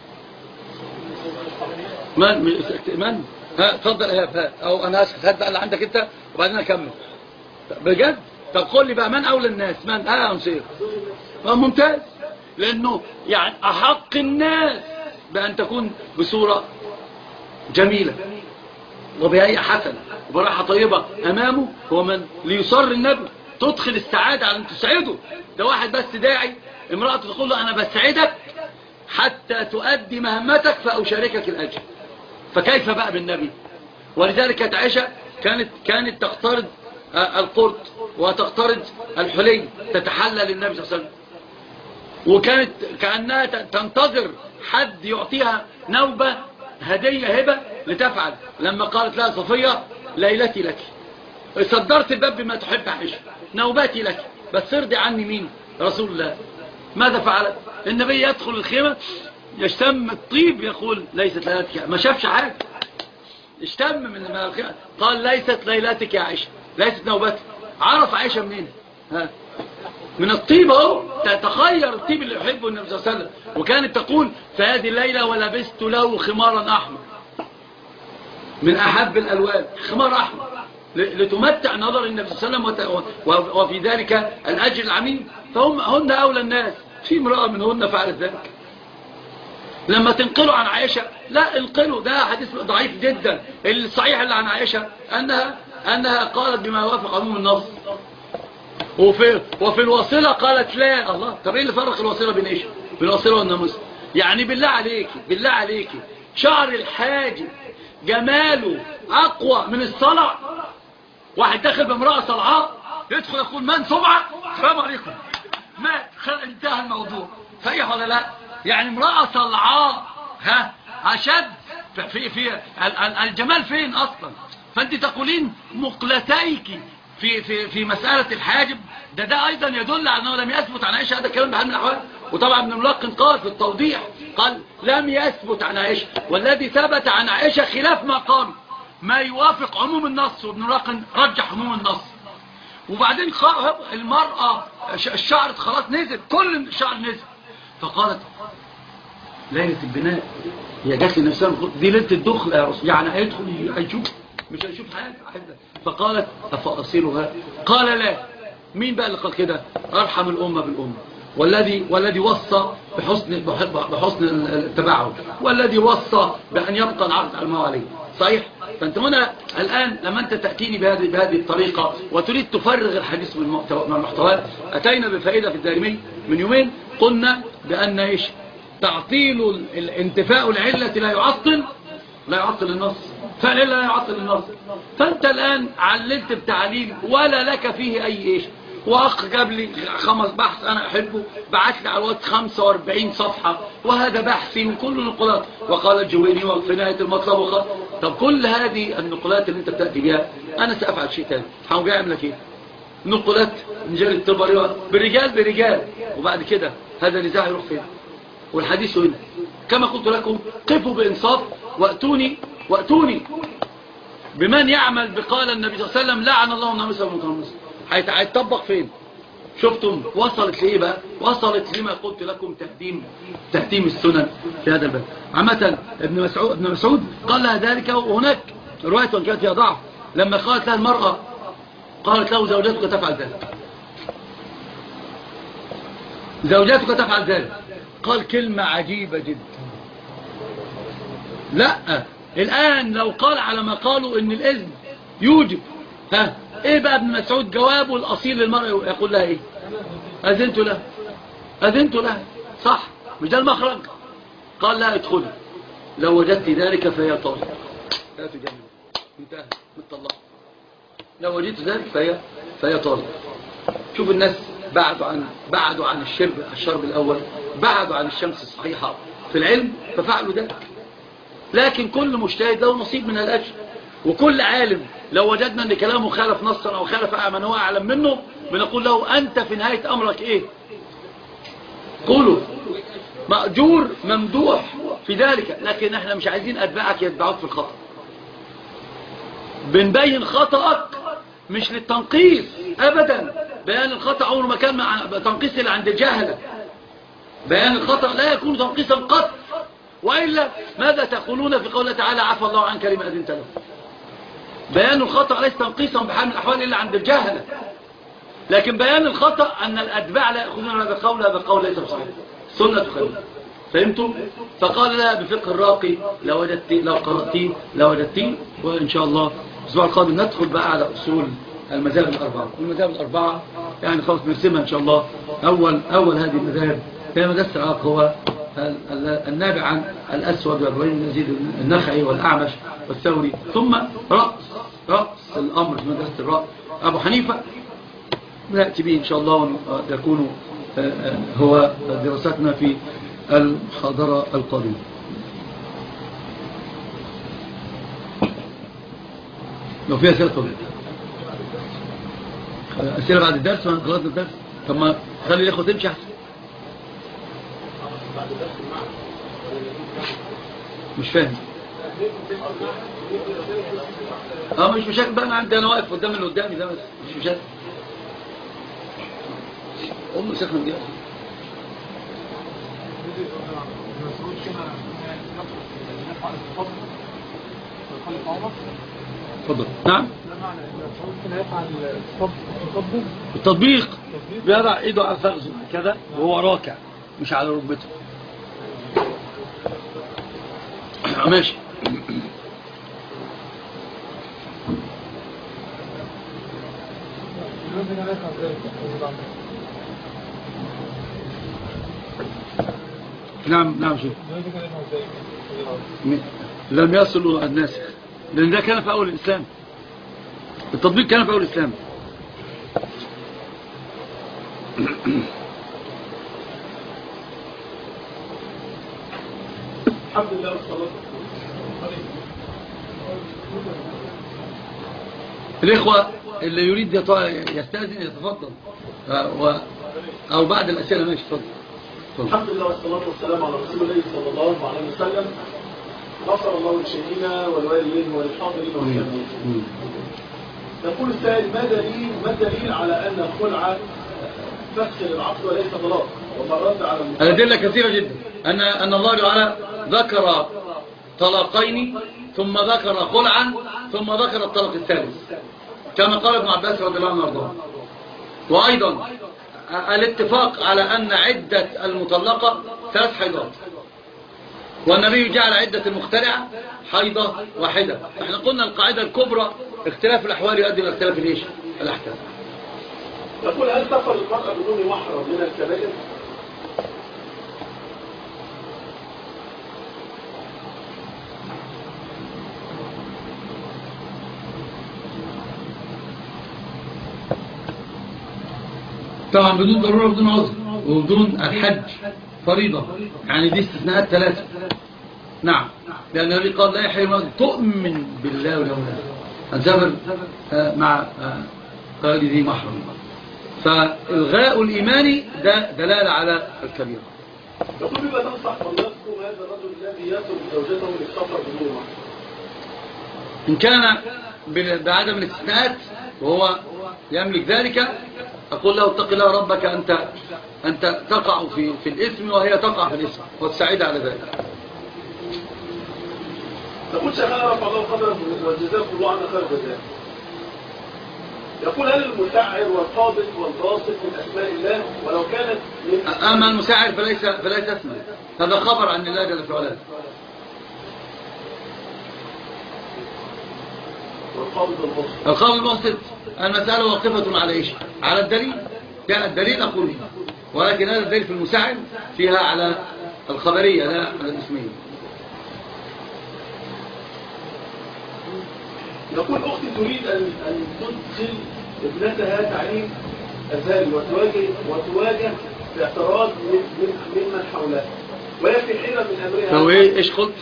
ها اتفضل إيهاب. أو أنا أسكت، هات بقى اللي عندك أنت وبعدين أكمل بجد. طب قول لي بقى من أولى الناس؟ من؟ أنصير. ممتاز، لأنه يعني أحق الناس بأن تكون بصورة جميلة وبهيئة حسنة وبراحة طيبة أمامه هو من ليصر النبي، تدخل السعادة على أن تسعده. ده واحد بس داعي امرأة تقول له أنا بسعدك حتى تؤدي مهمتك فأشاركك الأجر، فكيف بقى بالنبي؟ ولذلك عائشة كانت تقترض القرط وتقترض الحلي تتحلى للنبي صلى الله عليه وسلم، وكانت كأنها تنتظر حد يعطيها نوبة هدية هبة لتفعل. لما قالت لها صفية ليلتي لك، صدرت الباب بما تحب عائشة، نوباتي لك، بس ارضي عني مين؟ رسول الله. ماذا فعلت؟ النبي يدخل الخيمة يشتم الطيب يقول ليست ليلتك، ما شافش حاجة، اشتم من الخيمة قال ليست ليلتك يا عائشة، ليست نوبتك. عرف عائشة منين؟ ها؟ من الطيب اهو، تتخير الطيب اللي يحبه النبي صلى الله عليه وسلم. وكانت تقول في هذه الليلة ولبست له خمارا أحمر من أحب الألوان، خمار أحمر لتمتع نظر النبي صلى الله عليه وسلم وفي ذلك الأجر العميم. هن أولى الناس. في امرأة منهن فعلت ذلك. لما تنقلوا عن عائشة لا انقلوا، ده حديث ضعيف جدا. الصحيح اللي عن عائشة أنها قالت بما يوافق عموم النص، وفي الوصلة قالت لا. الله، طب ايه اللي فرق الوصلة بين ايش؟ بين الوصلة والناموس؟ يعني بالله عليكي شعر الحاجب جماله أقوى من الصلع؟ واحد داخل بامرأة صلعاء يدخل يقول من صبعك؟ السلام عليكم، ما انتهى الموضوع. صحيح ولا لا؟ يعني امرأة صلعاء ها أشد في الجمال فين أصلا؟ فأنت تقولين مقلتيك في مسألة الحاجب. ده أيضا يدل على أنه لم يثبت عن عائشة هذا الكلام بحال من الأحوال. وطبعا ابن الملقن قال في التوضيح قال لم يثبت عن عائشة، والذي ثبت عن عائشة خلاف ما قال ما يوافق عموم النص، وابن الملقن رجح عموم النص. وبعدين المرأة الشعر خلاص نزل، كل الشعر نزل، فقالت ليلة البناء هي جات لي نفسها دي ليلة الدخل يا رسول، يعني هيدخل هيشوف مش هيشوف حاجة. فقالت أفأصيلها؟ قال لا. مين بقى اللي قال كده؟ أرحم الأمة بالأمة والذي وصى بحسن التباعد، والذي وصى بأن يبقى العقد على ما هو عليه. صحيح؟ فأنت هنا الآن لما أنت تأتيني بهذه الطريقة وتريد تفرغ الحديث من المحتوى، أتينا بفائدة في الدارمي من يومين قلنا بأن إيش؟ تعطيل الانتفاء العلة لا يعطل النص، فالعلة لا يعطل النص. فأنت الآن عللت بتعليل ولا لك فيه أي إيش. وأخ جاب لي 5 بحث أنا أحبه، بعت لي على الوقت 45 صفحة، وهذا بحثي وكل نقولات، وقال الجويني وفي نهاية المطلب طب كل هذه النقولات اللي أنت بتأتي بها أنا سأفعل شيء تاني، هقوم جاي أعمل لك إيه؟ نقولات نجال الطبري برجال، وبعد كده هذا النزاع يروح فين؟ والحديث هنا كما قلت لكم قفوا بإنصاف وأتوني بمن يعمل بقال النبي صلى الله عليه وسلم لعن الله الناموس والمتنمص. هيتطبق فين؟ شفتم وصلت لإيه بقى؟ وصلت لما قلت لكم تهديم السنن في هذا الباب. عامة ابن مسعود قال لها ذلك، وهناك رواية كانت فيها ضعف لما قالت لها المرأة، قالت له زوجتك تفعل ذلك، قال كلمة عجيبة جدا. لا الآن لو قال على ما قالوا ان الإذن يوجب، ايه بقى ابن مسعود جوابه الأصيل للمرأة؟ يقول لها ايه؟ أذنت لها صح، مش ده المخرج؟ قال لها ادخلي لو وجدت ذلك فهي طالق، لا تجنب، انتهى متطلق. لو وجدت ذلك فهي طالق. شوف الناس بعدوا عن الشرب الأول، بعدوا عن الشمس الصحيحة في العلم ففعلوا ذلك. لكن كل مجتهد له نصيب من الأجر، وكل عالم لو وجدنا ان كلامه خالف نصا او خالف من هو اعلم منه بنقول له انت في نهاية امرك ايه؟ قولوا مأجور ممدوح في ذلك. لكن احنا مش عايزين اتباعك يتبعوك في الخطأ، بنبين خطأك مش للتنقيص ابدا. بيان الخطأ عمره ما كان تنقيص اللي عند الجاهلة. بيان الخطأ لا يكون تنقيصا قط، وإلا ماذا تقولون في قوله تعالى عفى الله عنك لما أذنت له؟ بيان الخطأ ليس تنقيصا بحال من الأحوال إلا عند الجاهلة. لكن بيان الخطأ أن الأتباع لا يأخذون هذا القول ليس بصحيح، سنة خير. فهمتم؟ فقال لها بفقه الراقي لو قرأتيه لوجدتيه. وإن شاء الله الأسبوع القادم ندخل بقى على أصول المذاهب الأربعة. والمذاهب الأربعة يعني خلاص نرسمها إن شاء الله. أول هذه المذاهب هي مدرسة العراق، هو النابع عن الأسود وإبراهيم يزيد النخعي والأعمش والثوري، ثم رأس الأمر في مدرسة الرأي أبو حنيفة. نأتي به إن شاء الله ويكون هو دراستنا في المحاضرة القادمة. لو فيها أسئلة قبل أسئلة بعد الدرس وأنا خلصنا الدرس. طب ما خلي الإخوة تمشي أحسن. مش فاهم. مش مشاكل بقى. أنا واقف قدام اللي قدامي ده، بس مش مشاكل. شيخنا دي تفضل. نعم التطبيق بيضع ايده على فخذه كذا وهو راكع مش على ركبته. ماشي. نعم شوف لم يصلوا الناس، لأن ده كان في أول الإسلام. التطبيق كان في أول الإسلام. الحمد لله والصلاة. الإخوة اللي يريد يستأذن يتفضل، أو بعد الأسئلة ماشي. تفضل. الحمد لله والصلاة والسلام على رسول الله صلى الله عليه وسلم. غفر الله لشيخنا والوالدين والحاضرين والسامعين. يقول السائل ما الدليل على أن الخلع فسخ العقد وليس طلاق؟ وما الرد على الأدلة كثيرة جدا. أن الله تعالى ذكر طلاقين ثم ذكر خلعا ثم ذكر الطلاق الثالث كما قال ابن عباس رضي الله عنه وارضاه. وأيضا الاتفاق على أن عدة المطلقة 3 حيضات، والنبي جعل عدة المخترعة حيضة واحدة. احنا قلنا القاعدة الكبرى اختلاف الأحوال يؤدي إلى اختلاف الأحكام. يقول هل سفر المرأة بدون محرم من الكبائر؟ طبعا بدون ضرورة بدون عذر وبدون الحج فريضة، يعني دي استثناءات 3. نعم، لأن النبي قال لا يحل تؤمن بالله واليوم الآخر أن تسافر مع غير ذي محرم. فإلغاء الإيمان ده دلالة على الكبيرة. يقول بما تنصح فضلاتكم هذا الرجل الذي يترك زوجته للسفر بدون محرم؟ إن كان بعدم الاستثناءات وهو يملك ذلك، أقول له اتق الله ربك، أنت تقع في الإثم وهي تقع في الإثم، وتساعد على ذلك. يقول شيخنا رفع الله قدره وجزاكم الله عنا خير جزاء. يقول هل المسعر والقابض والباسط من أسماء الله؟ ولو كانت أما المسعر فليس اسما، هذا خبر عن الله جل في علاه. القابض والباسط المسألة واقفة على إيش؟ على الدليل. جاء الدليل أقول به، ولكن هذا الدليل في المسعر فيها على الخبرية لا على الاسمية. يقول أختي تريد أن تدخل ابنتها تعليم أزهري وتواجه باعتراض ممن حولها، وهي في حيرة من أمرها. فهو إيش قلت؟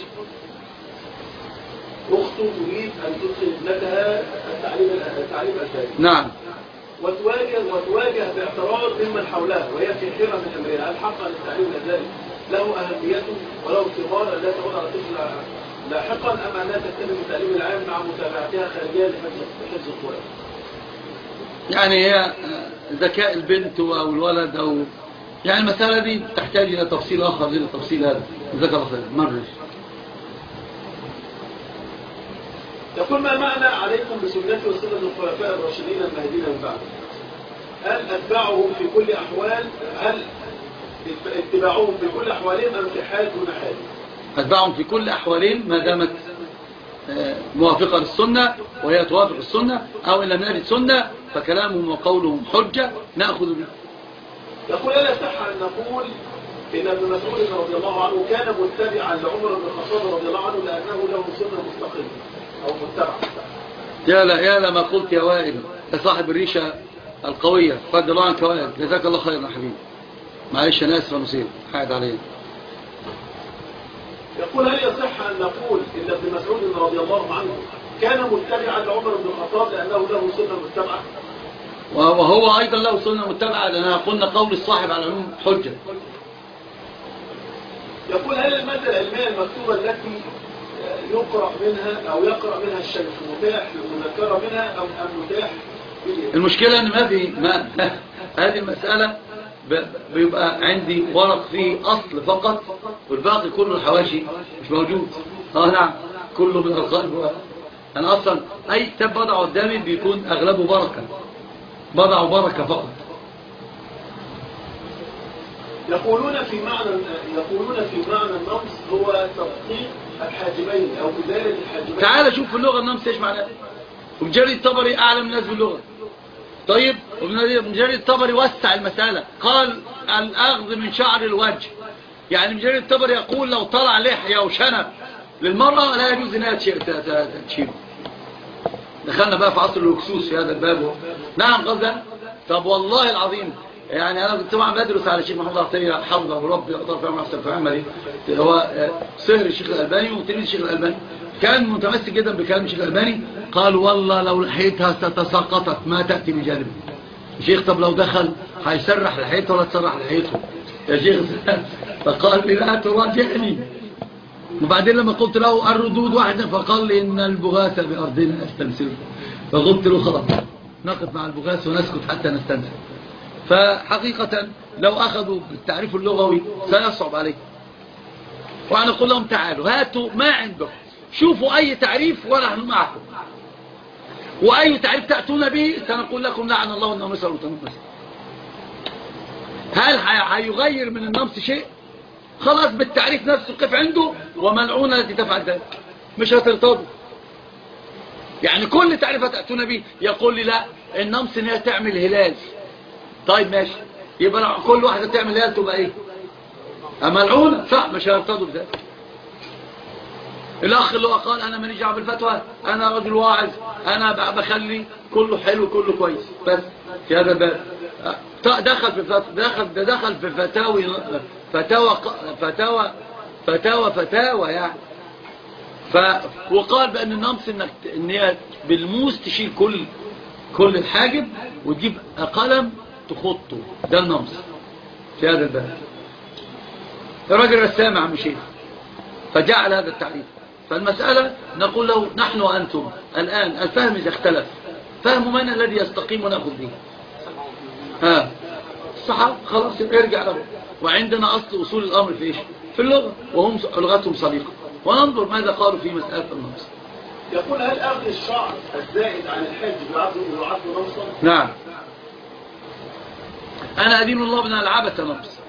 أخته تريد أن تدخل ابنتها التعليم الأزهري. نعم. وتواجه باعتراض ممن حولها، وهي في حيرة من أمرها. هل حقا التعليم الأزهري له أهميته وله ثمار لا تعود على طفل لاحقا، أم أنها تهتم بالتعليم العام مع متابعتها خارجيا لحفظ القرآن؟ يعني هي ذكاء البنت أو الولد أو يعني المسألة دي تحتاج إلى تفصيل آخر غير التفصيل هذا. جزاك الله خير. مرش. يقول ما معنى عليكم بسنتي وسنة الخلفاء الراشدين المهديين من بعد؟ هل اتباعهم في كل أحوال؟ هل اتباعهم في كل أحوالهم أم في حال دون حال؟ أتباعهم في كل أحوالهم ما دامت موافقة للسنة وهي توافق السنة، أو إن لم نجد سنة فكلامهم وقولهم حجة نأخذ به. يقول لا يصح أن نقول إن ابن مسعود رضي الله عنه كان متبعا لعمر بن الخطاب رضي الله عنه لأنه له سنة مستقلة أو متبعة. يا لا ما قلت يا وائل يا صاحب الريشة القوية، رضي الله عنك وائل، جزاك الله خيرا يا حبيبي. معلش أنا آسف نصير حاعد عليه. يقول هل يصح أن نقول إن ابن مسعود رضي الله عنه كان متبعا لعمر بن الخطاب لأنه له سنة متبعة؟ وهو أيضا له سنة متبعة، لأننا قلنا قول الصاحب على العموم حجة. يقول هل المادة العلمية المكتوبة التي يقرأ منها أو يقرأ منها الشيخ متاح للمذكرة منها أم متاح؟ المشكلة أن هذه المسألة بيبقى عندي ورق فيه أصل فقط والباقي كله الحواشي مش موجود. نعم كله من القلب. أنا أصلا أي كتاب بضعه قدامي بيكون أغلبه بركة، بضعه بركة فقط. يقولون في معنى النمص هو تدقيق الحاجبين أو إزالة الحاجبين. تعال شوف في اللغة النمص إيش معناه. ومجرد الطبري أعلم الناس باللغة. طيب ومجرد الطبري وسع المسألة، قال الأخذ من شعر الوجه. يعني مجرد الطبري يقول لو طلع لحية وشنب للمرأة لا يجوز انها تشيله. دخلنا بقى في عصر الهكسوس في هذا الباب. نعم غزة. طب والله العظيم يعني انا كنت طبعا بدرس على الشيخ محمد عطيه حفظه ربي اطرف يوم احسن في عملي، هو صهر الشيخ الالباني وتلميذ الشيخ الالباني، كان متمسك جدا بكلام الشيخ الالباني. قال والله لو لحيتها ستساقطت ما تاتي بجانبه. الشيخ طب لو دخل هيسرح لحيته ولا تسرح لحيته يا شيخ؟ فقال لي لا تراجعني. وبعدين لما قلت له الردود واحدة فقال لي إن البغاثة بأرضنا استمسل. فقلت له خلاص نقف مع البغاث ونسكت حتى نستمسل. فحقيقة لو أخذوا بالتعريف اللغوي سيصعب عليك. وأنا أقول لهم تعالوا هاتوا ما عندكم، شوفوا أي تعريف ونحن معكم، وأي تعريف تأتون به سنقول لكم لعن الله الناموس والمتنمس. هل هيغير من النمس شيء؟ خلاص بالتعريف نفسه قف عنده وملعونة التي تفعل ذلك، مش هترتضوا. يعني كل تعريف تأتون به يقول لي لا النمس ان هي تعمل هلال. طيب ماشي، يبقى كل واحدة تعمل هلال تبقى ايه؟ ملعونة، صح؟ مش هيرتضوا بذلك. الاخ اللي هو قال انا ماليش دعوه بالفتوى، انا راجل واعظ، انا بخلي كله حلو كله كويس، بس في هذا الباب دخل في فتاوى يعني. وقال بان النمس ان هي بالموس تشيل كل الحاجب وتجيب قلم تخطه، ده النمس في هذا الباب. الراجل رسام عم شيخ فجعل هذا التعريف. فالمسألة نقول له نحن وأنتم الآن الفهم إذا اختلف، فهم من الذي يستقيم ونأخذ به؟ الصحابة، خلاص ارجع له. وعندنا أصل الأمر في إيش؟ في اللغة، وهم لغتهم صديقة، وننظر ماذا قالوا في مسألة النمس. يقول هل أخذ الشعر الزائد عن الحج يعد نمصا؟ نعم. أنا أدين الله بنا العبث نمس.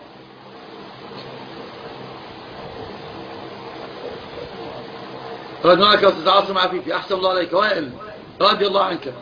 رضي الله عنك يا أستاذ عاصم عفيفي، أحسن الله عليك. وائل رضي الله عنك.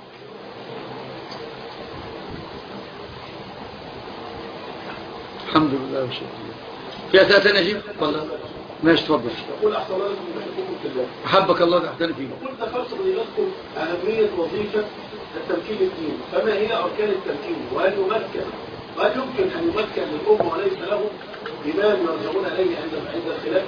الحمد لله والشكر لله. في أسئلة ثانية يا شيخ؟ ولا ماشي تفضل. يقول أحسن الله لكم ويحبكم في الله. أحبك الله تحتني فيه. يقول ذكرت فضيلتكم أهمية وظيفة التمكين الديني، فما هي أركان التمكين؟ وهل يمكن أن يمكن للأمة وليس لهم إمام يرجعون إليه عند الخلاف؟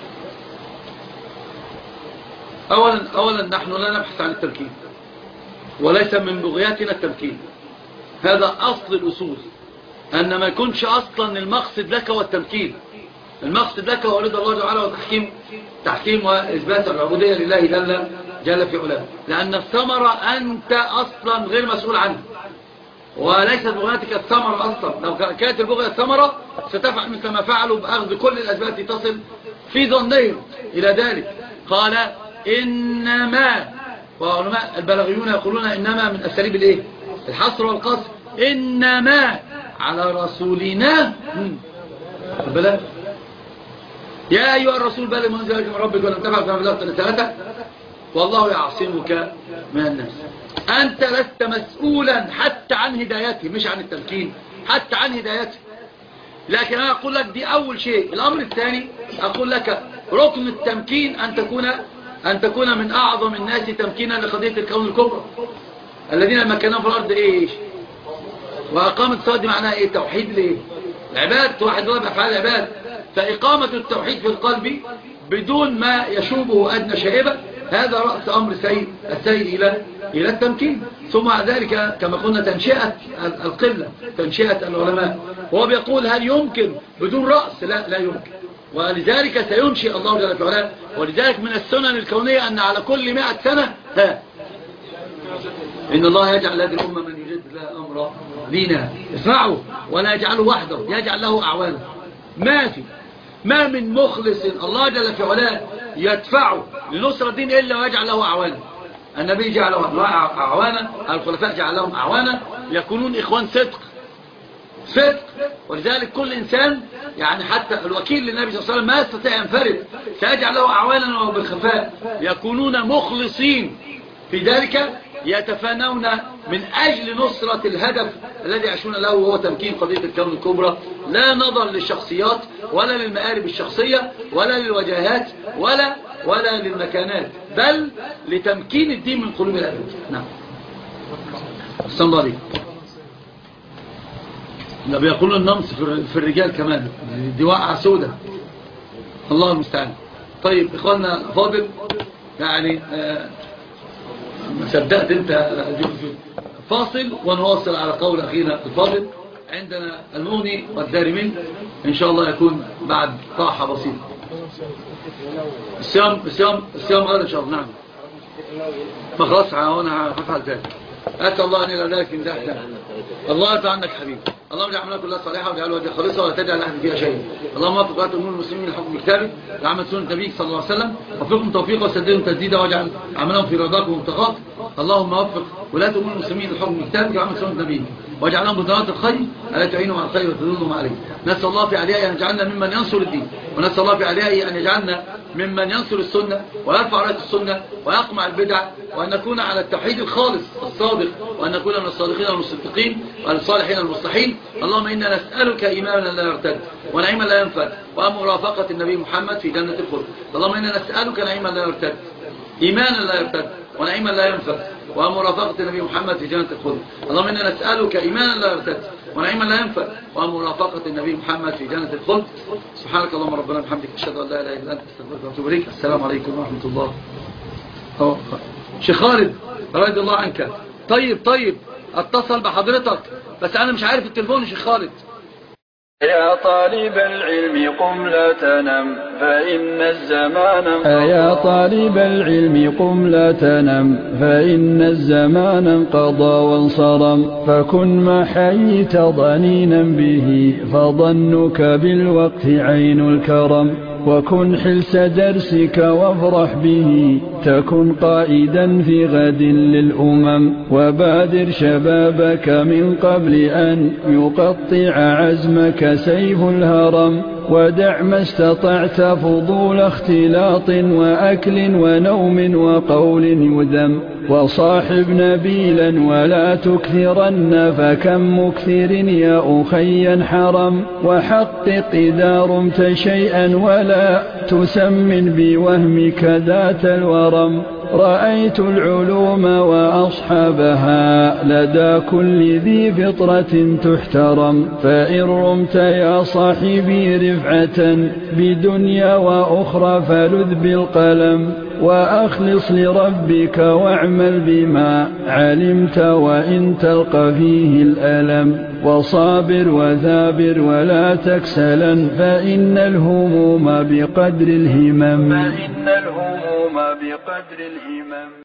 أولا نحن لا نبحث عن التمكين، وليس من بغياتنا التمكين. هذا أصل الأصول، أن ما يكونش أصلا المقصد لك والتمكين. المقصد لك هو رضا الله تعالى وتحكيم وإثبات العبودية لله جل في علاه، لأن الثمرة أنت أصلا غير مسؤول عنها، وليست بغياتك الثمرة أصلا. لو كانت البغية الثمرة ستفعل مثل ما فعلوا بأخذ كل الأسباب تصل في ظنهم إلى ذلك. قال إنما، وعلماء البلاغيون يقولون إنما من أساليب الإيه؟ الحصر والقصر. إنما على رسولنا البلاغ. يا أيها الرسول بلغ ما أنزل إليك من ربك ولم تفعل فما بلغت رسالته والله يعصمك من الناس. أنت لست مسؤولا حتى عن هدايته، مش عن التمكين، حتى عن هدايته. لكن أنا أقول لك دي أول شيء. الأمر الثاني أقول لك ركن التمكين أن تكون من أعظم الناس تمكينا لقضية الكون الكبرى الذين مكنهم في الأرض إيش؟ وأقامة الصلاة دي معناها إيه؟ توحيد ليه؟ العباد، توحد الله بأفعال العباد. فإقامة التوحيد في القلب بدون ما يشوبه أدنى شائبة، هذا رأس أمر السير إلى التمكين. ثم ذلك كما قلنا تنشئة القلة، تنشئة العلماء. وهو بيقول هل يمكن بدون رأس؟ لا يمكن. ولذلك سينشئ الله جل وعلا. ولذلك من السنن الكونية أن على كل 100 سنة إن الله يجعل هذه الأمة من يجد لها أمر دينها. اسمعوا، ولا يجعله وحده، يجعل له أعوانا. ما من مخلص الله جل في علاه يدفعه لنصرة الدين إلا ويجعل له أعوانا. النبي جعله أعوانا، الخلفاء جعلهم أعوانا، يكونون إخوان صدق. ولذلك كل إنسان يعني حتى الوكيل للنبي صلى الله عليه وسلم ما يستطيع ينفرد، سيجعل له أعوانا وبالخفاء يكونون مخلصين في ذلك، يتفانون من أجل نصرة الهدف الذي يعيشون له، وهو تمكين قضية الكون الكبرى. لا نظر للشخصيات ولا للمآرب الشخصية ولا للوجاهات ولا للمكانات، بل لتمكين الدين من قلوب العباد. نعم. السلام عليكم. لا بيقولون النمس في الرجال كمان، دي واقعة سودة، الله المستعان. طيب إخواننا فاضل، يعني ما صدقت انت فاصل ونواصل على قول أخينا الفاضل. عندنا المغني والدارمي إن شاء الله يكون بعد طاحة بسيطة. الصيام غدا إن شاء الله. نعم، ما خلاص أنا هفعل ذلك. أسأل الله أن إلى ذلك من ذلك. الله يرضى عنك حبيبي. اللهم اجعل عملنا كلها صالحة واجعله وجه خالصة ولا تجعل أحد فيها شيء. اللهم وفق ولاة أمور المسلمين لحكم كتابك لعمل سنة نبيك صلى الله عليه وسلم، وفقهم توفيقا وسددهم تسديدا واجعل عملهم في رضاك ومرتضاك. اللهم وفق ولاة أمور المسلمين لحكم كتابك لعمل سنة نبيك واجعلهم بطانات الخير التي تعينهم على الخير وتدلهم عليه. نسأل الله في عليائه أن يجعلنا ممن ينصر الدين، ونسأل الله في عليائه أن يجعلنا ممن ينصر السنة ويرفع راية السنة ويقمع البدع، وأن نكون على التوحيد الخالص الصادق، وأن نكون من الصادقين والمصدقين والصالحين المصلحين. اللهم إنا نسألك إيمانا لا يرتد ونعيما لا ينفد ومرافقة النبي محمد في جنة الخلد. اللهم إنا نسألك نعيما لا يرتد، إيمانا لا يرتد، ونعيما لا ينفد ومرافقة النبي محمد في جنة الخلد. اللهم إنا نسألك إيمانا لا يرتد ونعيما لا ينفد ومرافقة النبي محمد في جنة الخلد. سبحانك اللهم ربنا وبحمدك، أشهد أن لا إله إلا أنت، أستغفرك وأتوب إليك. السلام عليكم ورحمة الله. شيخ خالد رضي الله عنك، طيب اتصل بحضرتك، بس أنا مش عارف التليفون يا شيخ خالد. يا طالب العلم قم لا تنم فإن الزمان يا طالب العلم قم لا تنم فإن الزمان انقضى وانصرم، فكن ما حييت ضنينا به فظنك بالوقت عين الكرم، وكن حلس درسك وافرح به تكن قائدا في غد للأمم، وبادر شبابك من قبل أن يقطع عزمك سيف الهرم، ودع ما استطعت فضول اختلاط وأكل ونوم وقول يذم، وصاحب نبيلا ولا تكثرن فكم مكثر يا أخي حرم، وحقق إذا رمت شيئا ولا تسمن بوهمك ذات الورم، رأيت العلوم وأصحابها لدى كل ذي فطرة تحترم، فإن رمت يا صاحبي رفعة بدنيا وأخرى فلذ بالقلم، وأخلص لربك واعمل بما علمت وإن تلقى فيه الألم، وصابر وثابر ولا تكسلا فإن الهموم بقدر الهمم.